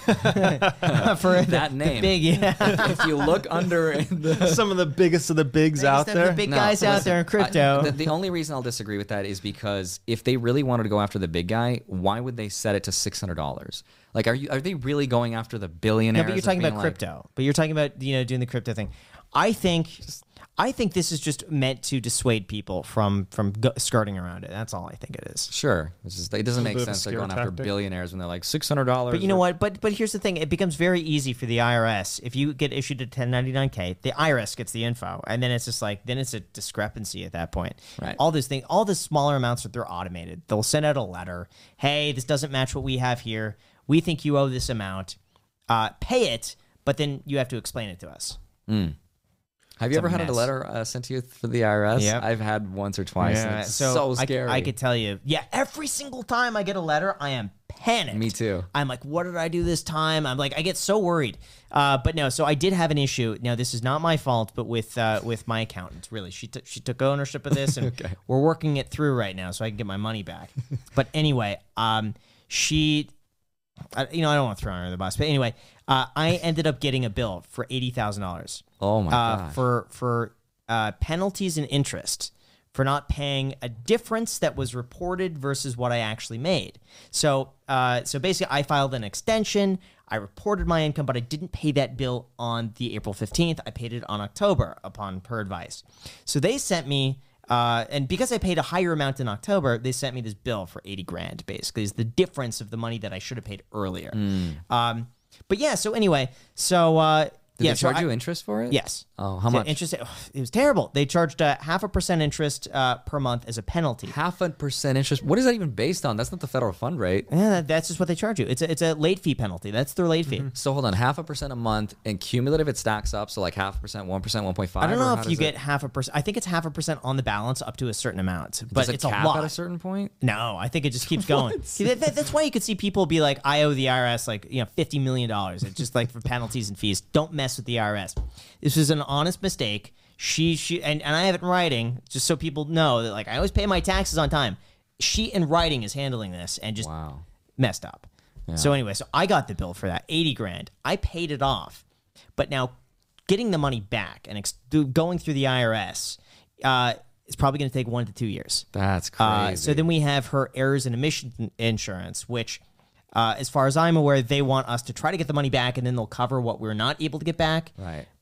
for That the, name. The big, yeah. If you look under the Some of the biggest of the bigs out the, there. the big No, guys so out listen, there in crypto. I- the, the only reason I'll disagree with that is because if they really wanted to go after the big guy, why would they set it to six hundred dollars? Like, are you are they really going after the No, billionaires? but you're of talking being about like- crypto. But you're talking about, you know, doing the crypto thing. I think, I think this is just meant to dissuade people from from go, skirting around it. That's all I think it is. Sure, it's just, it doesn't make bit of a sense. They're scare going after tactic. billionaires when they're like six hundred dollars. But you know what? But but here's the thing. It becomes very easy for the I R S. If you get issued a ten ninety-nine K, the I R S gets the info, and then it's just like then it's a discrepancy at that point. Right. All this thing, all the smaller amounts that they're automated. They'll send out a letter. Hey, this doesn't match what we have here. We think you owe this amount. Uh, pay it, but then you have to explain it to us. Mm. Have It's you a ever had a mess. letter uh, sent to you for the I R S? Yep. I've had once or twice. and it's so, I- scary. I, could tell you. Yeah, every single time I get a letter, I am panicked. Me too. I'm like, what did I do this time? I'm like, I get so worried. Uh, but no, so I did have an issue. Now, this is not my fault, but with uh, with my accountant, really. She, took she took ownership of this, and Okay. we're working it through right now so I can get my money back. But anyway, um, she, I, you know, I don't want to throw her under the bus, but anyway, uh, I ended up getting a bill for eighty thousand dollars. Oh my uh, gosh. for for uh, penalties and interest for not paying a difference that was reported versus what I actually made. So uh, so basically, I filed an extension. I reported my income, but I didn't pay that bill on the April fifteenth. I paid it on October upon her advice. So they sent me, uh, and because I paid a higher amount in October, they sent me this bill for eighty grand, basically. It's the difference of the money that I should have paid earlier. Um, but yeah, so anyway, so... Uh, Did yeah, they so charge I- you interest for it? Yes. Oh, how Yeah, much? Interest. It was terrible. They charged uh, half a percent interest uh, per month as a penalty. Half a percent interest. What is that even based on? That's not the federal fund rate. Yeah, that- that's just what they charge you. It's a, it's a late fee penalty. That's their late fee. So hold on, half a percent a month, and cumulative it stacks up. So like half a percent, one percent, one point five. I don't know if you get half a percent. I think it's half a percent on the balance up to a certain amount, but Does it it's cap a lot. at a certain point. No, I think it just keeps going. See, that, that- that's why you could see people be like, I owe the I R S like you know fifty million dollars. It's just like for penalties and fees. Don't mess with the I R S. This was an honest mistake. She she and, and I have it in writing just so people know that like I always pay my taxes on time. She in writing is handling this and just Wow. messed up. So anyway, so I got the bill for that eighty grand. I paid it off, but now getting the money back and ex- do- going through the I R S uh, is probably going to take one to two years. That's crazy. Uh, so then we have her errors and omission insurance, which, uh, as far as I'm aware, they want us to try to get the money back, and then they'll cover what we're not able to get back. Right.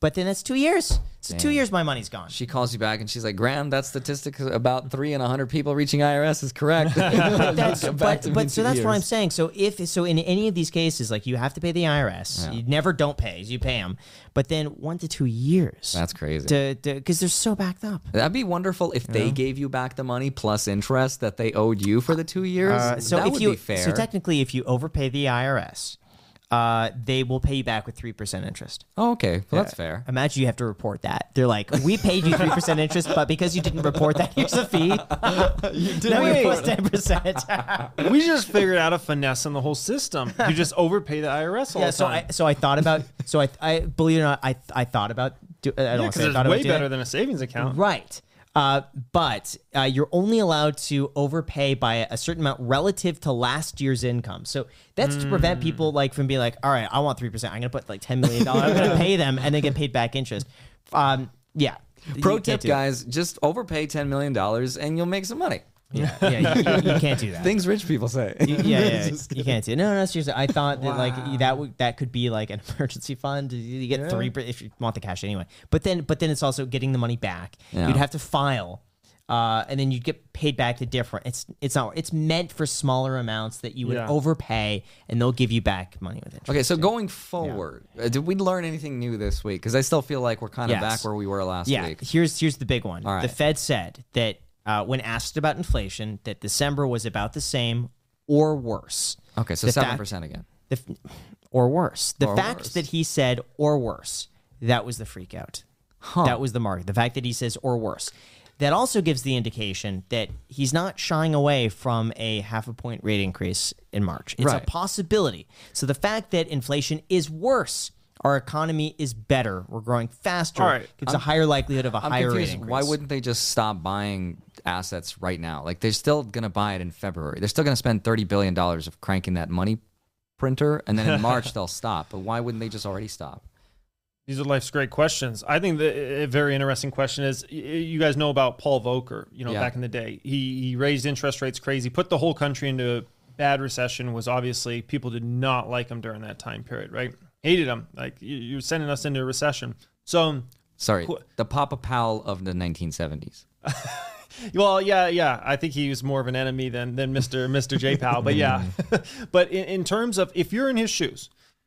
But then that's two years. So two years, my money's gone. She calls you back and she's like, Graham, that statistic about three in a hundred people reaching I R S is correct. but that's, but, but so that's years. what I'm saying. So if so, in any of these cases, like you have to pay the I R S. Yeah. You never don't pay. You pay them. But then one to two years. That's crazy. Because they're so backed up. That'd be wonderful if you they know? gave you back the money plus interest that they owed you for the two years. Uh, so that if would you, be fair. So technically, if you overpay the I R S, Uh, they will pay you back with three percent interest. Oh, okay. Well, yeah. That's fair. Imagine you have to report that. They're like, we paid you three percent interest, but because you didn't report that, here's a fee. you did now you're plus ten percent. We just figured out a finesse in the whole system. You just overpay the I R S all yeah, the so time. I, so I thought about, so I, I believe it or not, I, I thought about, do, I don't yeah, want to say I thought it's way about better it. than a savings account. Right. Uh, but uh, you're only allowed to overpay by a certain amount relative to last year's income. So that's mm. to prevent people like from being like, all right, I want three percent. I'm going to put like ten million dollars. I'm going to pay them and then get paid back interest. Um, yeah. Pro tip, guys, just overpay ten million dollars and you'll make some money. Yeah, yeah, you, you, you can't do that. Things rich people say. You, yeah, yeah, you can't do it. No, no, seriously. I thought wow. that like that would that could be like an emergency fund. You get yeah. three if you want the cash anyway. But then, but then it's also getting the money back. Yeah. You'd have to file, uh, and then you'd get paid back the difference. It's it's not. It's meant for smaller amounts that you would yeah. overpay, and they'll give you back money with interest. Okay, so going forward, yeah. uh, did we learn anything new this week? Because I still feel like we're kind of yes. back where we were last yeah. week. Here's here's the big one. All right. The Fed said that. Uh, when asked about inflation, that December was about the same or worse. Okay, so seven percent again. The, or worse. The or fact worse. that he said or worse, that was the freak out. Huh. That was the market. The fact that he says or worse. That also gives the indication that he's not shying away from a half a point rate increase in March. It's right. a possibility. So the fact that inflation is worse, our economy is better, we're growing faster, right. gives I'm, a higher likelihood of a I'm higher confused. rate increase. Why wouldn't they just stop buying assets right now? Like, they're still going to buy it in February. They're still going to spend thirty billion dollars of cranking that money printer, and then in March they'll stop. But why wouldn't they just already stop? These are life's great questions. I think the a very interesting question is, you guys know about Paul Volcker, you know, yeah. back in the day. He, he raised interest rates crazy, put the whole country into a bad recession. Was obviously, people did not like him during that time period, right? Hated him. Like, you're sending us into a recession. So, sorry, qu- the Papa Powell of the nineteen seventies. Well, yeah, yeah. I think he was more of an enemy than than Mister Mister J Powell. But yeah, but in, in terms of, if you're in his shoes,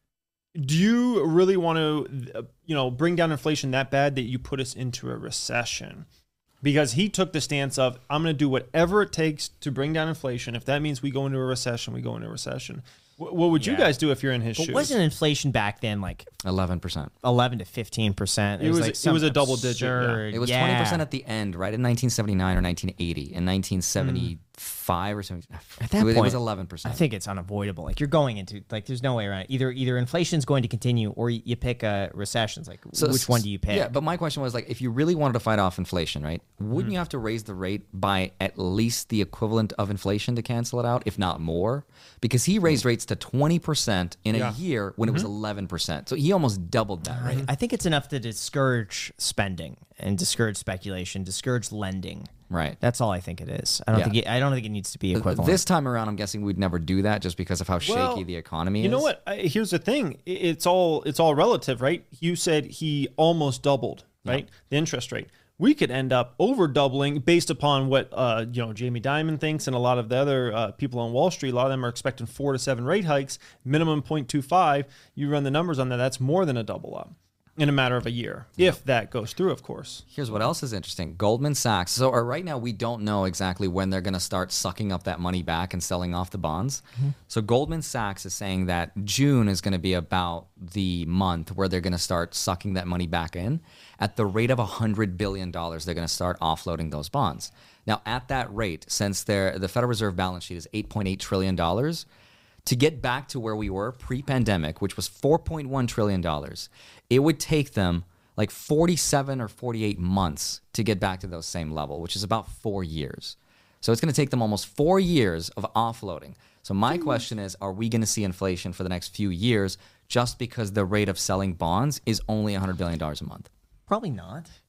do you really want to, you know, bring down inflation that bad that you put us into a recession? Because he took the stance of, I'm going to do whatever it takes to bring down inflation. If that means we go into a recession, we go into a recession. What would you yeah. guys do if you're in his but shoes? Wasn't inflation back then like eleven percent? eleven to fifteen percent. It, it was, was like it was a double digit. Yeah. It was yeah. twenty percent at the end, right? In nineteen seventy-nine or nineteen eighty. In nineteen seventy-five mm. or something. At that it, point, it was eleven percent. I think it's unavoidable. Like, you're going into, like, there's no way around it. Either either inflation's going to continue or you pick a recession. It's like, so, which one do you pick? Yeah, but my question was, like, if you really wanted to fight off inflation, right, wouldn't mm. you have to raise the rate by at least the equivalent of inflation to cancel it out, if not more? Because he raised rates to twenty percent in a yeah. year when mm-hmm. it was eleven percent. So he almost doubled that rate. I think it's enough to discourage spending and discourage speculation, discourage lending. Right. That's all I think it is. I don't yeah. think it, I don't think it needs to be equivalent. This time around, I'm guessing we'd never do that just because of how shaky well, the economy is. You know what? I, here's the thing. It's all it's all relative, right? You said he almost doubled, right? Yeah. The interest rate. We could end up over doubling based upon what uh, you know Jamie Dimon thinks, and a lot of the other uh, people on Wall Street. A lot of them are expecting four to seven rate hikes, minimum zero point two five. You run the numbers on that, that's more than a double up in a matter of a year, yeah. if that goes through, of course. Here's what else is interesting. Goldman Sachs. So uh, right now, we don't know exactly when they're going to start sucking up that money back and selling off the bonds. Mm-hmm. So Goldman Sachs is saying that June is going to be about the month where they're going to start sucking that money back in. At the rate of one hundred billion dollars, they're going to start offloading those bonds. Now, at that rate, since the Federal Reserve balance sheet is eight point eight trillion dollars, to get back to where we were pre-pandemic, which was four point one trillion dollars, it would take them like forty-seven or forty-eight months to get back to those same level, which is about four years. So it's going to take them almost four years of offloading. So my question is, are we going to see inflation for the next few years just because the rate of selling bonds is only one hundred billion dollars a month? Probably not.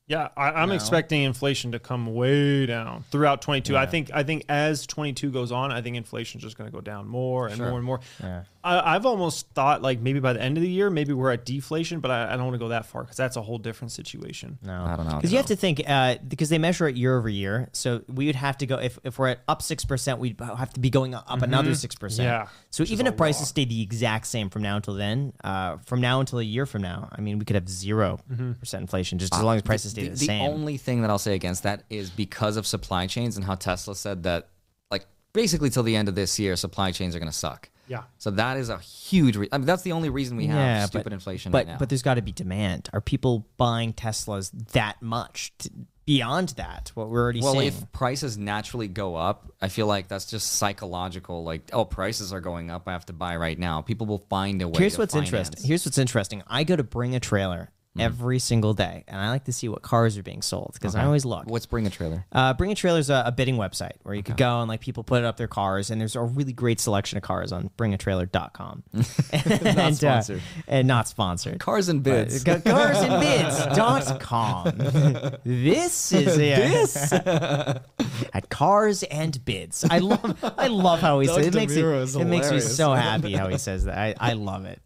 Yeah, I, I'm No. expecting inflation to come way down throughout twenty-two. Yeah. I think I think as twenty-two goes on, I think inflation's just going to go down more and Sure. more and more. Yeah. I, I've almost thought like maybe by the end of the year, maybe we're at deflation, but I, I don't want to go that far because that's a whole different situation. No, I don't know. Because you have to think, uh, because they measure it year over year. So we would have to go, if, if we're at up six percent, we'd have to be going up another six percent. Yeah, So which even is if a prices lot. stay the exact same from now until then, uh, from now until a year from now, I mean, we could have zero percent inflation just as long as prices stay the, the same. only thing that I'll say against that is because of supply chains and how Tesla said that, like, basically till the end of this year, supply chains are going to suck. Yeah. So that is a huge. Re- I mean, that's the only reason we have Yeah, stupid but- inflation but right now. but there's got to be demand. Are people buying Teslas that much? To, beyond that, what we're already well, seeing. if prices naturally go up, I feel like that's just psychological. Like, oh, prices are going up, I have to buy right now. People will find a way. Here's to what's finance. interesting. Here's what's interesting. I go to Bring a Trailer every single day, and I like to see what cars are being sold because I always look. What's Bring a Trailer? Uh, Bring a Trailer is a, a bidding website where you could go and like people put up their cars, and there's a really great selection of cars on bring a trailer dot com. and, Not sponsored. Uh, and not sponsored. Cars and bids. But, cars and bids dot com. This is this at Cars and Bids. I love I love how he says it. It makes, it, DeMuro is it makes me hilarious. so happy how he says that. I, I love it.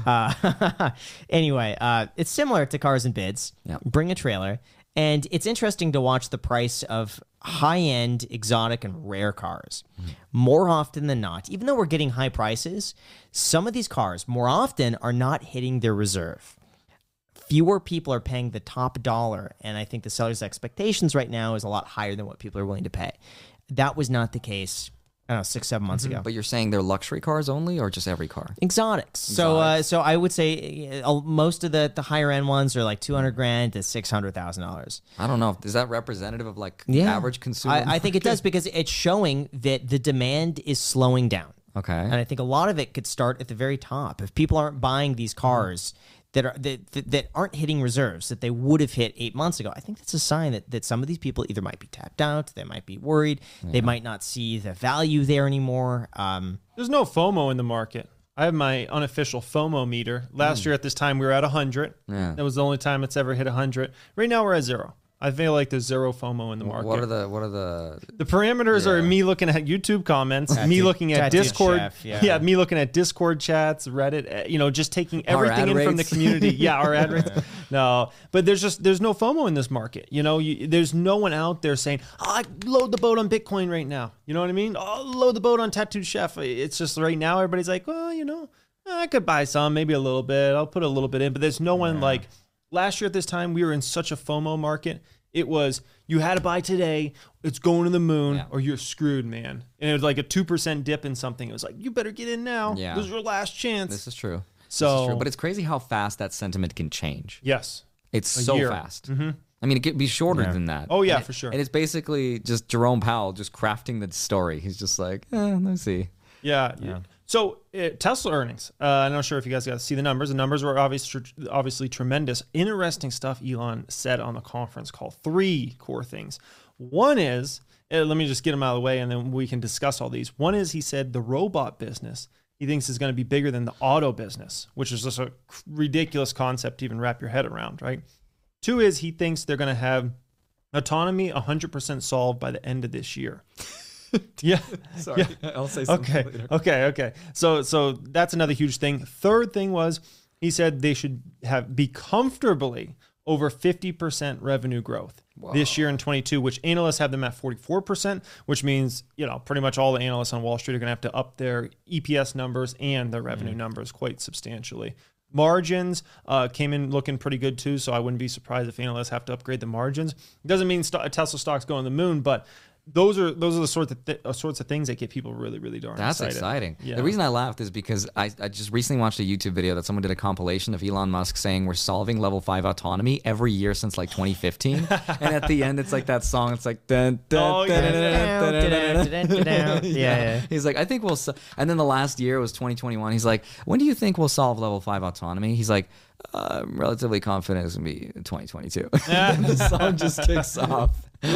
Uh, anyway, uh, it's similar to Cars and Bids. Yeah. Bring a Trailer. And it's interesting to watch the price of high-end, exotic, and rare cars. More often than not, even though we're getting high prices, some of these cars, more often, are not hitting their reserve. Fewer people are paying the top dollar, and I think the seller's expectations right now is a lot higher than what people are willing to pay. That was not the case, I don't know, six, seven months ago. But you're saying they're luxury cars only, or just every car? Exotics. So, uh, Exotics. so I would say uh, most of the, the higher end ones are like two hundred grand to six hundred thousand dollars. I don't know. Is that representative of like Yeah. average consumer? I, I think it does because it's showing that the demand is slowing down. Okay. And I think a lot of it could start at the very top. If people aren't buying these cars that are that, that, that aren't hitting reserves that they would have hit eight months ago, I think that's a sign that, that some of these people either might be tapped out, they might be worried, they might not see the value there anymore. Um, There's no FOMO in the market. I have my unofficial FOMO meter. Last year at this time, we were at one hundred. Yeah. That was the only time it's ever hit one hundred. Right now, we're at zero. I feel like there's zero FOMO in the market. What are the what are the The parameters are Yeah. me looking at YouTube comments, me Tattoo- looking at tattoo Discord, chef, yeah. me looking at Discord chats, Reddit, uh, you know, just taking Our everything ad in from the rates. community. Yeah, our ad rates. No, but there's just there's no FOMO in this market. You know, you, there's no one out there saying, oh, I load the boat on Bitcoin right now. You know what I mean? Oh, load the boat on Tattooed Chef. It's just right now everybody's like, well, you know, I could buy some, maybe a little bit. I'll put a little bit in, but there's no one like last year at this time. We were in such a FOMO market. It was, you had to buy today, it's going to the moon, Yeah. or you're screwed, man. And it was like a two percent dip in something. It was like, you better get in now. Yeah. This is your last chance. This is true. So- this is true. But it's crazy how fast that sentiment can change. yes. It's so year. fast. Mm-hmm. I mean, it could be shorter than that. Oh, yeah, And it- for sure. And it's basically just Jerome Powell just crafting the story. He's just like, eh, let's see. Yeah. So uh, Tesla earnings. Uh, I'm not sure if you guys got to see the numbers. The numbers were obviously obviously tremendous. Interesting stuff Elon said on the conference call. Three core things. One is, uh, let me just get them out of the way and then we can discuss all these. One is he said the robot business he thinks is going to be bigger than the auto business, which is just a ridiculous concept to even wrap your head around, right? Two is he thinks they're going to have autonomy one hundred percent solved by the end of this year. Yeah. Sorry, Yeah. I'll say Okay. Okay. Okay. So so that's another huge thing. Third thing was he said they should have be comfortably over fifty percent revenue growth this year in twenty-two, which analysts have them at forty-four percent, which means, you know, pretty much all the analysts on Wall Street are going to have to up their E P S numbers and their revenue numbers quite substantially. Margins uh, came in looking pretty good too, so I wouldn't be surprised if analysts have to upgrade the margins. Doesn't mean st- Tesla stocks go on the moon, but those are those are the sorts of th- uh, sorts of things that get people really really darn That's excited. exciting. Yeah. The reason I laughed is because I, I just recently watched a YouTube video that someone did a compilation of Elon Musk saying we're solving level five autonomy every year since like twenty fifteen. And at the end, it's like that song. It's like, dun, dun, Oh, dun, yeah. dun, dun, dun, dun, dun, dun. Yeah, yeah. He's like, I think we'll. So-. And then the last year was twenty twenty-one. He's like, when do you think we'll solve level five autonomy? He's like, uh, I'm relatively confident it's going to be twenty twenty-two. And the song just kicks off.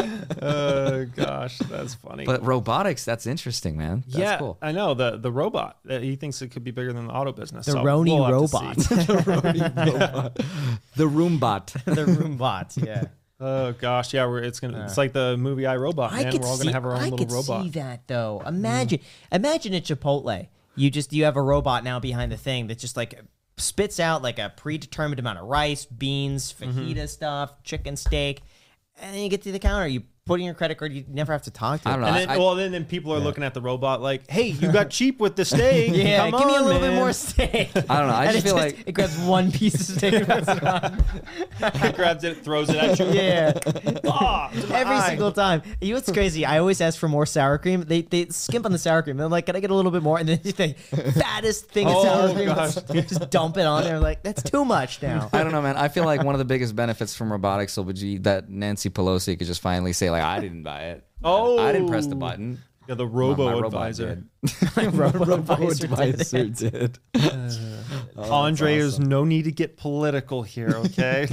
Oh gosh, that's funny. But robotics, that's interesting, man. That's yeah, cool. I know the the robot. Uh, he thinks it could be bigger than the auto business. The so Roni we'll have to robot. see. The Roombot. The Roombot, yeah. Oh gosh, yeah, we're it's gonna. Uh, it's like the movie I, Robot. Man, we're all gonna see, have our own I little could robot. See that though. Imagine, mm. imagine at Chipotle, you just you have a robot now behind the thing that just like spits out like a predetermined amount of rice, beans, fajita mm-hmm. stuff, chicken steak, and then you get to the counter, you put in your credit card, you never have to talk to it. I don't know. And then, I, well, then, then people are yeah. looking at the robot like, hey, you got cheap with the steak. yeah, Come give on, me a little man. bit more steak. I don't know. I just feel just, like it grabs one piece of steak and passes it on. It grabs it, throws it at you. Yeah. oh, Every eye. single time. You know what's crazy? I always ask for more sour cream. They they skimp on the sour cream. They're like, can I get a little bit more? And then the fattest thing of oh, sour cream, gosh. just dump it on there. Like, that's too much now. I don't know, man. I feel like one of the biggest benefits from robotics will be that Nancy Pelosi could just finally say, like, I didn't buy it. Oh, I didn't press the button. Yeah, the robo my, my advisor. My robo advisor did. Uh, oh, Andre, there's awesome. no need to get political here, okay?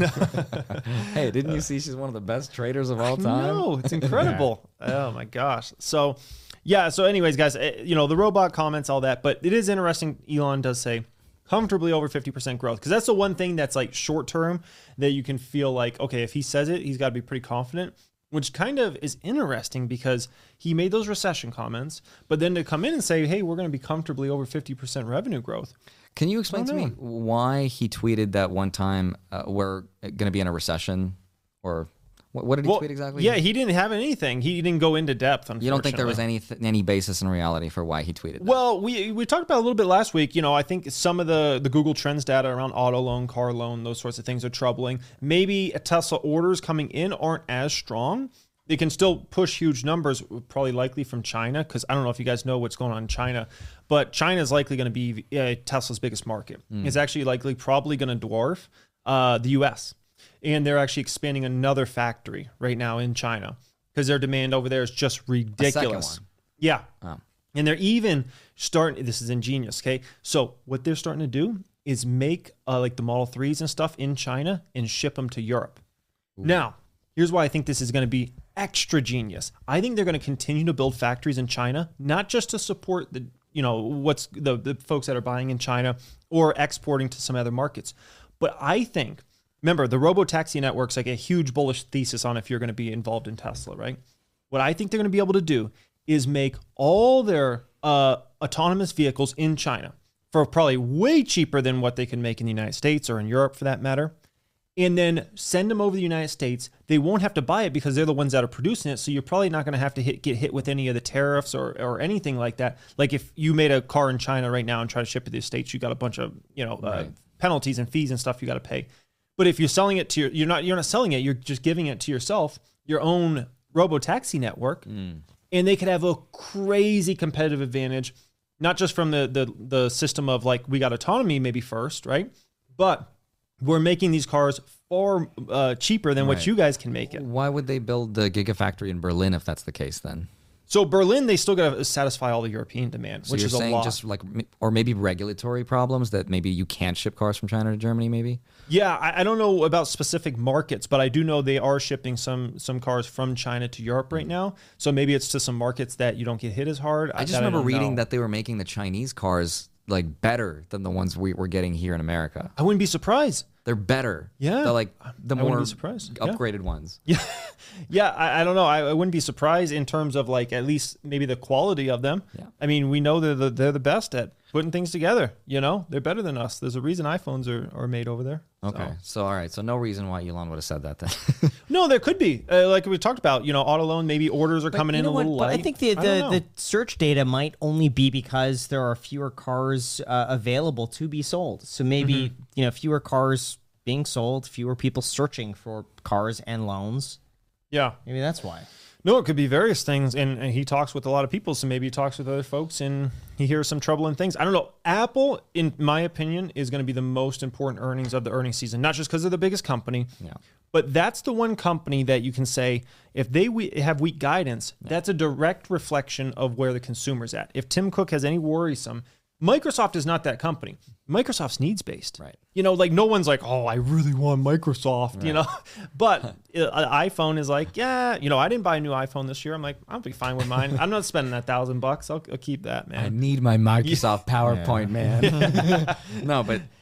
Hey, didn't you see she's one of the best traders of all time? No, it's incredible. Oh my gosh. So, yeah. So, anyways, guys, you know the robot comments, all that, but it is interesting. Elon does say comfortably over fifty percent growth, because that's the one thing that's like short term that you can feel like, okay, if he says it, he's got to be pretty confident. Which kind of is interesting because he made those recession comments, but then to come in and say, hey, we're going to be comfortably over fifty percent revenue growth. Can you explain to me why he tweeted that one time uh, we're going to be in a recession? Or what, what did he well, tweet exactly? Yeah, he didn't have anything. He didn't go into depth, unfortunately. You don't think there was any th- any basis in reality for why he tweeted that? Well, we we talked about it a little bit last week. You know, I think some of the, the Google Trends data around auto loan, car loan, those sorts of things are troubling. Maybe Tesla orders coming in aren't as strong. They can still push huge numbers, probably likely from China, because I don't know if you guys know what's going on in China, but China is likely going to be uh, Tesla's biggest market. Mm. It's actually likely probably going to dwarf uh, the U S. And they're actually expanding another factory right now in China because their demand over there is just ridiculous. A second one. Yeah. Oh. And they're even starting, this is ingenious, okay? So what they're starting to do is make uh, like the Model threes and stuff in China and ship them to Europe. Ooh. Now, here's why I think this is going to be extra genius. I think they're going to continue to build factories in China, not just to support the, you know, what's the, the folks that are buying in China or exporting to some other markets. But I think, remember, the robo-taxi network's like a huge bullish thesis on if you're going to be involved in Tesla, right? What I think they're going to be able to do is make all their uh, autonomous vehicles in China for probably way cheaper than what they can make in the United States or in Europe for that matter. And then send them over to the United States. They won't have to buy it because they're the ones that are producing it. So you're probably not going to have to hit, get hit with any of the tariffs or, or anything like that. Like if you made a car in China right now and try to ship it to the States, you got a bunch of, you know, right. uh, penalties and fees and stuff you got to pay. But if you're selling it to your, you're not, you're not selling it. You're just giving it to yourself, your own robo-taxi network. Mm. And they could have a crazy competitive advantage, not just from the, the, the system of like, we got autonomy maybe first, right? But we're making these cars far uh, cheaper than right. what you guys can make it. Why would they build the Gigafactory in Berlin if that's the case then? So Berlin, they still got to satisfy all the European demand, so which you're is saying a lot. Just like, or maybe regulatory problems that maybe you can't ship cars from China to Germany, maybe? Yeah, I, I don't know about specific markets, but I do know they are shipping some some cars from China to Europe right now. So maybe it's to some markets that you don't get hit as hard. I just remember I reading know. that they were making the Chinese cars like better than the ones we were getting here in America. I wouldn't be surprised. They're better. Yeah. They're like the I more upgraded yeah. ones. Yeah. Yeah. I, I don't know. I, I wouldn't be surprised in terms of like at least maybe the quality of them. Yeah. I mean, we know they're the, they're the best at putting things together. You know, they're better than us. There's a reason iPhones are, are made over there. Okay. So. so, all right. So no reason why Elon would have said that then. No, there could be. Uh, like we talked about, you know, auto loan, maybe orders are but coming in a what? little but light. I think the, the, the search data might only be because there are fewer cars uh, available to be sold. So maybe, mm-hmm. you know, fewer cars being sold, fewer people searching for cars and loans. Yeah. Maybe that's why. No, it could be various things. And, and he talks with a lot of people, so maybe he talks with other folks and he hears some troubling things. I don't know. Apple, in my opinion, is going to be the most important earnings of the earnings season, not just because they're the biggest company, yeah. but that's the one company that you can say, if they we- have weak guidance, yeah. that's a direct reflection of where the consumer's at. If Tim Cook has any worrisome, Microsoft is not that company. Microsoft's needs-based. Right. You know, like no one's like, oh, I really want Microsoft, right. you know. But an iPhone is like, yeah, you know, I didn't buy a new iPhone this year. I'm like, I'll be fine with mine. I'm not spending that thousand bucks. I'll, I'll keep that, man. I need my Microsoft PowerPoint, yeah. man. Yeah. No, but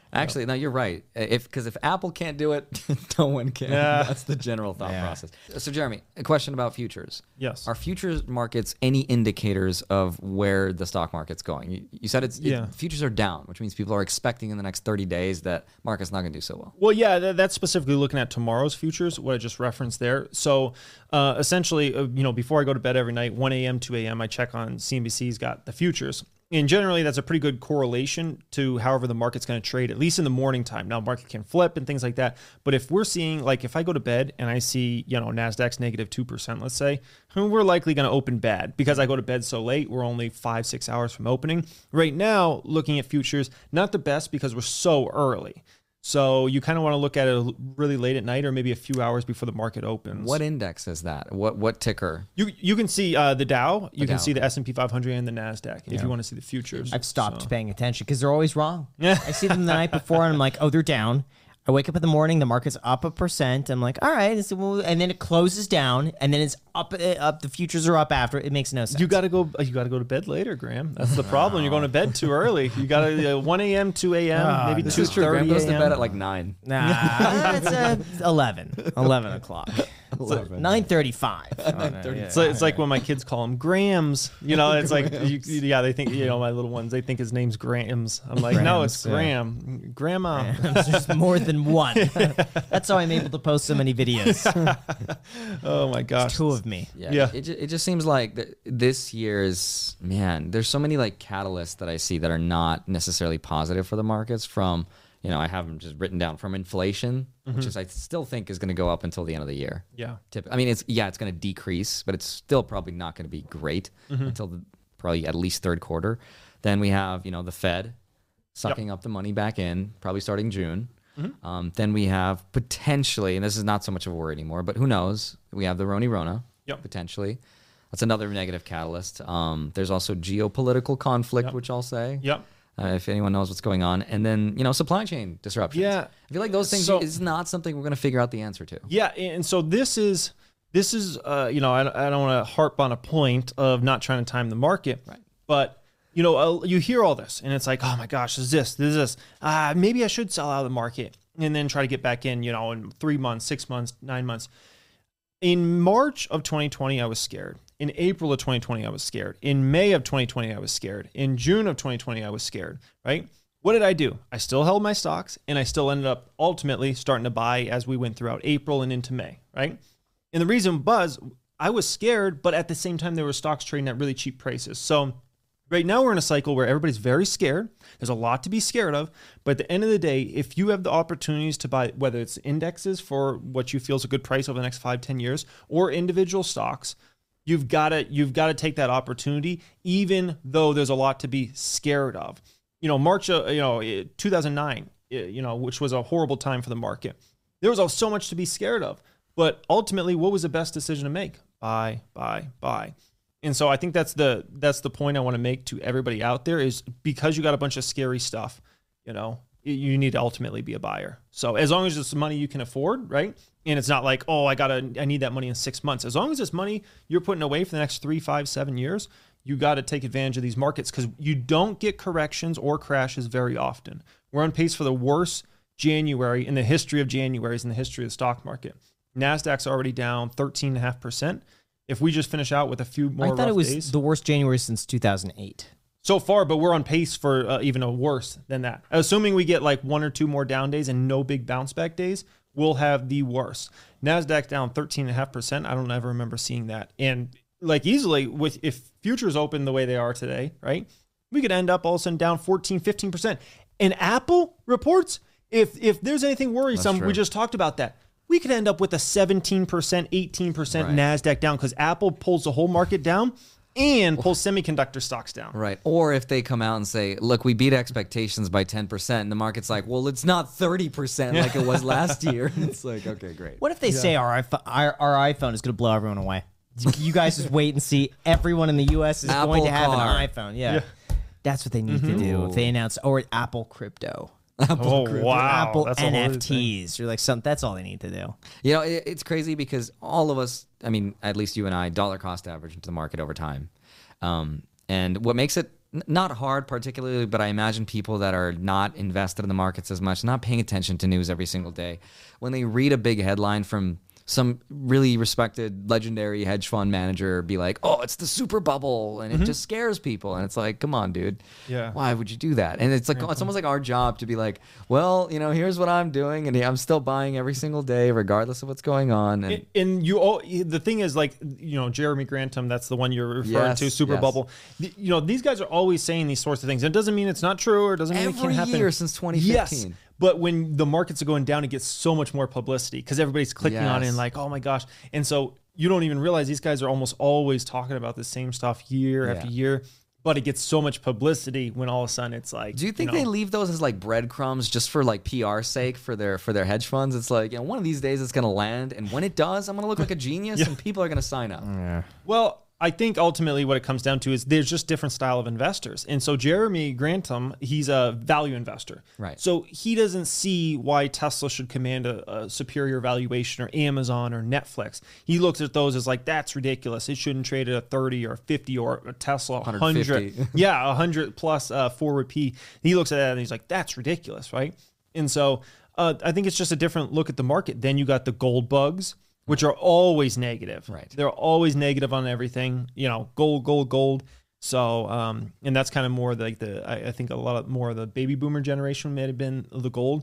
Actually, no, you're right. If because if Apple can't do it, no one can. Yeah. That's the general thought Yeah. process. So, Jeremy, a question about futures. Yes. Are futures markets any indicators of where the stock market's going? You, you said it's it- Yeah. futures are down, which means people are expecting in the next thirty days that market's not going to do so well. Well, yeah, that, that's specifically looking at tomorrow's futures, what I just referenced there. So uh, essentially, uh, you know, before I go to bed every night, one a.m., two a.m., I check on C N B C's got the futures. And generally, that's a pretty good correlation to however the market's going to trade, at least in the morning time. Now, market can flip and things like that. But if we're seeing, like, if I go to bed and I see, you know, NASDAQ's negative two percent, let's say, we're likely going to open bad because I go to bed so late. We're only five, six hours from opening. Right now, looking at futures, not the best because we're so early. So you kind of want to look at it really late at night or maybe a few hours before the market opens. What index is that? What what ticker? You you can see uh, the Dow, you The can Dow. see the S and P five hundred and the NASDAQ if you want to see the futures. I've stopped So- paying attention because they're always wrong. Yeah. I see them the night before and I'm like, oh, they're down. I wake up in the morning, the market's up a percent. I'm like, all right, it's- well, and then it closes down, and then it's up. uh, Up. The futures are up after. It makes no sense. You got to go. You got to go to bed later, Graham. That's the problem. You're going to bed too early. You got to uh, one a.m., two a.m., Ah, maybe this two It's true. Graham thirty goes to bed a.m. at like nine. Nah, it's uh, eleven. eleven o'clock. nine thirty-five. It's like, it's like when my kids call him Grams. You know, it's like, you, yeah, they think, you know, my little ones, they think his name's Grams. I'm like, no, it's Grams, yeah. Graham. Grandma. There's more than one. That's how I'm able to post so many videos. Oh my gosh. Two of me. Yeah, Yeah. It, ju- it just seems like th- this year's, man, there's so many like catalysts that I see that are not necessarily positive for the markets from, you know, I have them just written down from inflation, which is I still think is going to go up until the end of the year. Yeah. Typ- I mean, it's, yeah, it's going to decrease, but it's still probably not going to be great until the, probably at least third quarter. Then we have, you know, the Fed sucking up the money back in, probably starting June. Um, then we have potentially, and this is not so much of a worry anymore, but who knows? We have the Roni Rona, Yep. potentially. That's another negative catalyst. Um, there's also geopolitical conflict, Yep. which I'll say. Yep. Uh, if anyone knows what's going on. And then, you know, supply chain disruptions. Yeah. I feel like those things So- is not something we're going to figure out the answer to. Yeah, and so this is this is uh, you know I, I don't want to harp on a point of not trying to time the market, Right. but you know uh, you hear all this and it's like, oh my gosh, is this this is this uh, maybe I should sell out of the market and then try to get back in, you know, in three months, six months, nine months. In March of twenty twenty, I was scared. In April of twenty twenty, I was scared. In May of twenty twenty, I was scared. In June of twenty twenty, I was scared, right? What did I do? I still held my stocks and I still ended up ultimately starting to buy as we went throughout April and into May, right? And the reason was I was scared, but at the same time, there were stocks trading at really cheap prices. So right now we're in a cycle where everybody's very scared. There's a lot to be scared of. But at the end of the day, if you have the opportunities to buy, whether it's indexes for what you feel is a good price over the next five, ten years, or individual stocks, you've got to you've got to take that opportunity, even though there's a lot to be scared of. You know, March, uh, you know, two thousand nine, you know, which was a horrible time for the market. There was so much to be scared of. But ultimately, what was the best decision to make? Buy, buy, buy. And so I think that's the that's the point I want to make to everybody out there is because you got a bunch of scary stuff, you know, you need to ultimately be a buyer. So as long as it's money you can afford, right? And it's not like, oh, I gotta I need that money in six months. As long as it's money you're putting away for the next three, five, seven years, you got to take advantage of these markets because you don't get corrections or crashes very often. We're on pace for the worst January in the history of Januaries in the history of the stock market. NASDAQ's already down thirteen point five percent. If we just finish out with a few more I thought rough it was days. the worst January since two thousand eight. So far, but we're on pace for uh, even a worse than that. Assuming we get like one or two more down days and no big bounce back days, we'll have the worst. NASDAQ down thirteen point five percent. I don't ever remember seeing that. And like easily, with if futures open the way they are today, right, we could end up all of a sudden down fourteen, fifteen percent. And Apple reports, if if there's anything worrisome, true. we just talked about that. We could end up with a seventeen percent, eighteen percent Right. NASDAQ down because Apple pulls the whole market down and pulls semiconductor stocks down. Right. Or if they come out and say, look, we beat expectations by ten percent, and the market's like, well, it's not thirty percent like it was last year. It's like, okay, great. What if they say our, iPhone, our our iPhone is going to blow everyone away? You guys just wait and see. Everyone in the U S is Apple going to have car. an iPhone. Yeah. That's what they need to do. If they announce, or Apple crypto. Oh, wow. Apple That's a whole N other F thing. Ts. You're like, some, that's all they need to do. You know, it, it's crazy because all of us, I mean, at least you and I, dollar cost average into the market over time. Um, and what makes it n- not hard particularly, but I imagine people that are not invested in the markets as much, not paying attention to news every single day, when they read a big headline from some really respected legendary hedge fund manager be like, oh, it's the super bubble, and mm-hmm. it just scares people. And it's like, come on, dude. Yeah. Why would you do that? And it's like, yeah. it's almost like our job to be like, well, you know, here's what I'm doing, and I'm still buying every single day, regardless of what's going on. And, and, and you all, the thing is, like, you know, Jeremy Grantham, that's the one you're referring yes, to, super yes. bubble. You know, these guys are always saying these sorts of things. It doesn't mean it's not true, or it doesn't mean every it can't happen. Every year since twenty fifteen. Yes. But when the markets are going down, it gets so much more publicity because everybody's clicking yes. on it and like, oh my gosh. And so you don't even realize these guys are almost always talking about the same stuff year yeah. after year. But it gets so much publicity when all of a sudden it's like. Do you think you know, they leave those as like breadcrumbs just for like P R sake for their for their hedge funds? It's like, you know, one of these days it's going to land, and when it does, I'm going to look like a genius, yeah. and people are going to sign up. Yeah. Well, I think ultimately what it comes down to is there's just different style of investors. And so Jeremy Grantham, he's a value investor. Right. So he doesn't see why Tesla should command a, a superior valuation, or Amazon or Netflix. He looks at those as like, that's ridiculous. It shouldn't trade at a thirty or a fifty or a Tesla one hundred. Yeah, one hundred plus uh, forward P. He looks at that and he's like, that's ridiculous, right? And so uh, I think it's just a different look at the market. Then you got the gold bugs, which are always negative. Right. They're always negative on everything, you know, gold, gold, gold. So, um, and that's kind of more like the, I, I think a lot of more of the baby boomer generation may have been the gold.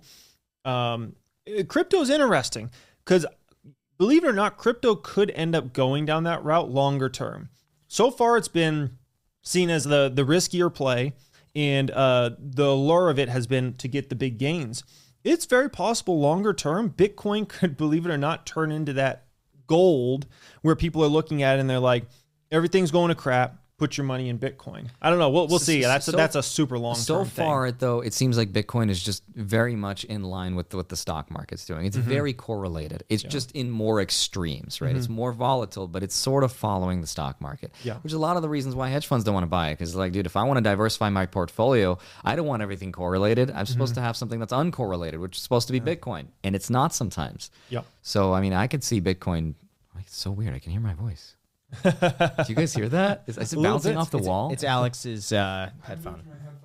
Um, crypto is interesting because, believe it or not, crypto could end up going down that route longer term. So far, it's been seen as the, the riskier play, and uh, the allure of it has been to get the big gains. It's very possible longer term, Bitcoin could, believe it or not, turn into that gold where people are looking at it and they're like, everything's going to crap. Put your money in Bitcoin. I don't know. We'll, we'll see. That's so, a, that's a super long term So far, thing. though, it seems like Bitcoin is just very much in line with what the stock market's doing. It's mm-hmm. very correlated. It's yeah. just in more extremes, right? Mm-hmm. It's more volatile, but it's sort of following the stock market, yeah. which is a lot of the reasons why hedge funds don't want to buy it. Because, like, dude, if I want to diversify my portfolio, I don't want everything correlated. I'm supposed mm-hmm. to have something that's uncorrelated, which is supposed to be yeah. Bitcoin, and it's not sometimes. Yeah. So, I mean, I could see Bitcoin. It's so weird. I can hear my voice. Do you guys hear that? Is, is it bouncing bit. off the it's, wall? It's Alex's uh, headphone.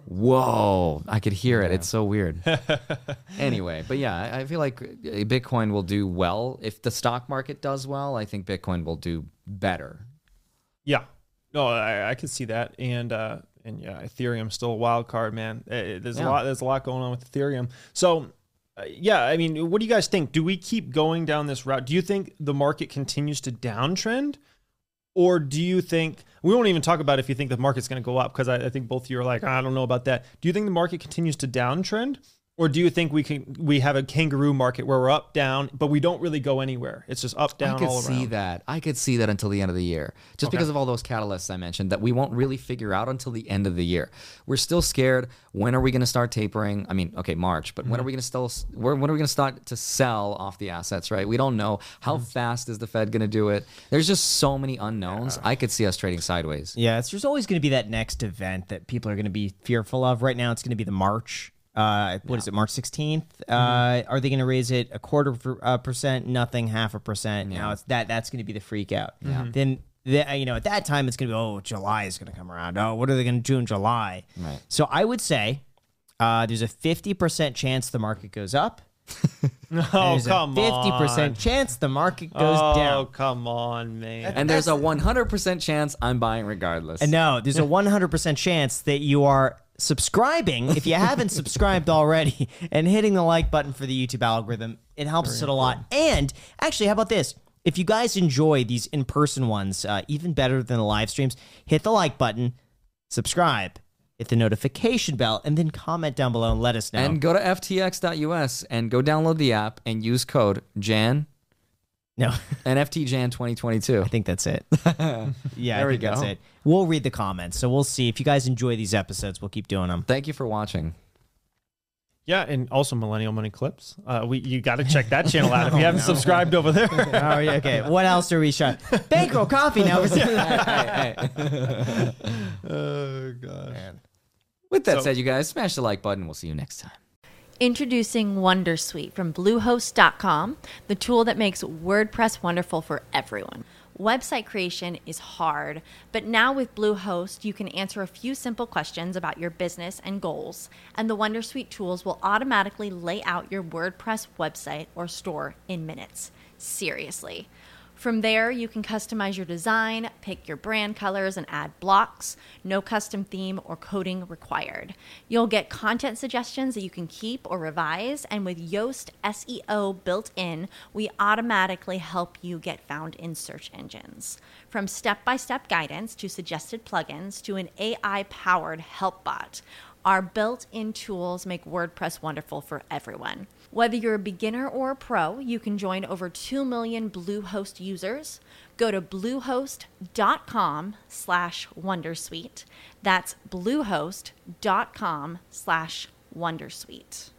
Whoa, I could hear it. It's so weird. Anyway, but yeah, I feel like Bitcoin will do well. If the stock market does well, I think Bitcoin will do better. Yeah. No, I, I could see that. And uh, and yeah, Ethereum's still a wild card, man. There's yeah. a lot there's a lot going on with Ethereum. So Uh, yeah, I mean, what do you guys think? Do we keep going down this route? Do you think the market continues to downtrend? Or do you think, we won't even talk about if you think the market's going to go up, because I, I think both of you are like, I don't know about that. Do you think the market continues to downtrend? Or do you think we can we have a kangaroo market where we're up, down, but we don't really go anywhere? It's just up, down, all around. I could see that. I could see that until the end of the year. Just okay. because of all those catalysts I mentioned that we won't really figure out until the end of the year. We're still scared. When are we going to start tapering? I mean, okay, March, but mm-hmm. when are we going to still when are we going to start to sell off the assets, right? We don't know. How mm-hmm. fast is the Fed going to do it? There's just so many unknowns. Yeah. I could see us trading sideways. Yeah, it's there's always going to be that next event that people are going to be fearful of. Right now it's going to be the March Uh, what yeah. is it, March sixteenth? Mm-hmm. Uh, are they going to raise it a quarter per, uh, percent? Nothing, half a percent. Yeah. Now it's that that's going to be the freak out. Yeah. Then the, you know at that time it's going to be, oh, July is going to come around. Oh, what are they going to do in July? Right. So I would say uh, there's a fifty percent chance the market goes up. Oh, come on. There's a fifty percent chance the market goes oh, down. Oh, come on, man. And there's a one hundred percent chance I'm buying regardless. And no, there's a one hundred percent chance that you are subscribing, if you haven't subscribed already, and hitting the like button for the YouTube algorithm. It helps Very us out a lot. And actually, how about this? If you guys enjoy these in-person ones, uh, even better than the live streams, hit the like button, subscribe, hit the notification bell, and then comment down below and let us know. And go to F T X dot U S and go download the app and use code Jan. No. N F T Jan twenty twenty-two. I think that's it. Yeah, there I we think go. That's it. We'll read the comments, so we'll see. If you guys enjoy these episodes, we'll keep doing them. Thank you for watching. Yeah, and also Millennial Money Clips. Uh, we you got to check that channel out if you haven't no. subscribed over there. Oh, yeah, okay. What else are we showing? Bankroll Coffee now. hey, hey, hey. Oh, God. Man. With that so, said, you guys, smash the like button. We'll see you next time. Introducing Wondersuite from Bluehost dot com, the tool that makes WordPress wonderful for everyone. Website creation is hard, but now with Bluehost, you can answer a few simple questions about your business and goals, and the Wondersuite tools will automatically lay out your WordPress website or store in minutes. Seriously. From there, you can customize your design, pick your brand colors, and add blocks. No custom theme or coding required. You'll get content suggestions that you can keep or revise, and with Yoast S E O built in, we automatically help you get found in search engines. From step-by-step guidance to suggested plugins to an A I-powered help bot, our built-in tools make WordPress wonderful for everyone. Whether you're a beginner or a pro, you can join over two million Bluehost users. Go to bluehost.com slash wondersuite. That's bluehost.com slash wondersuite.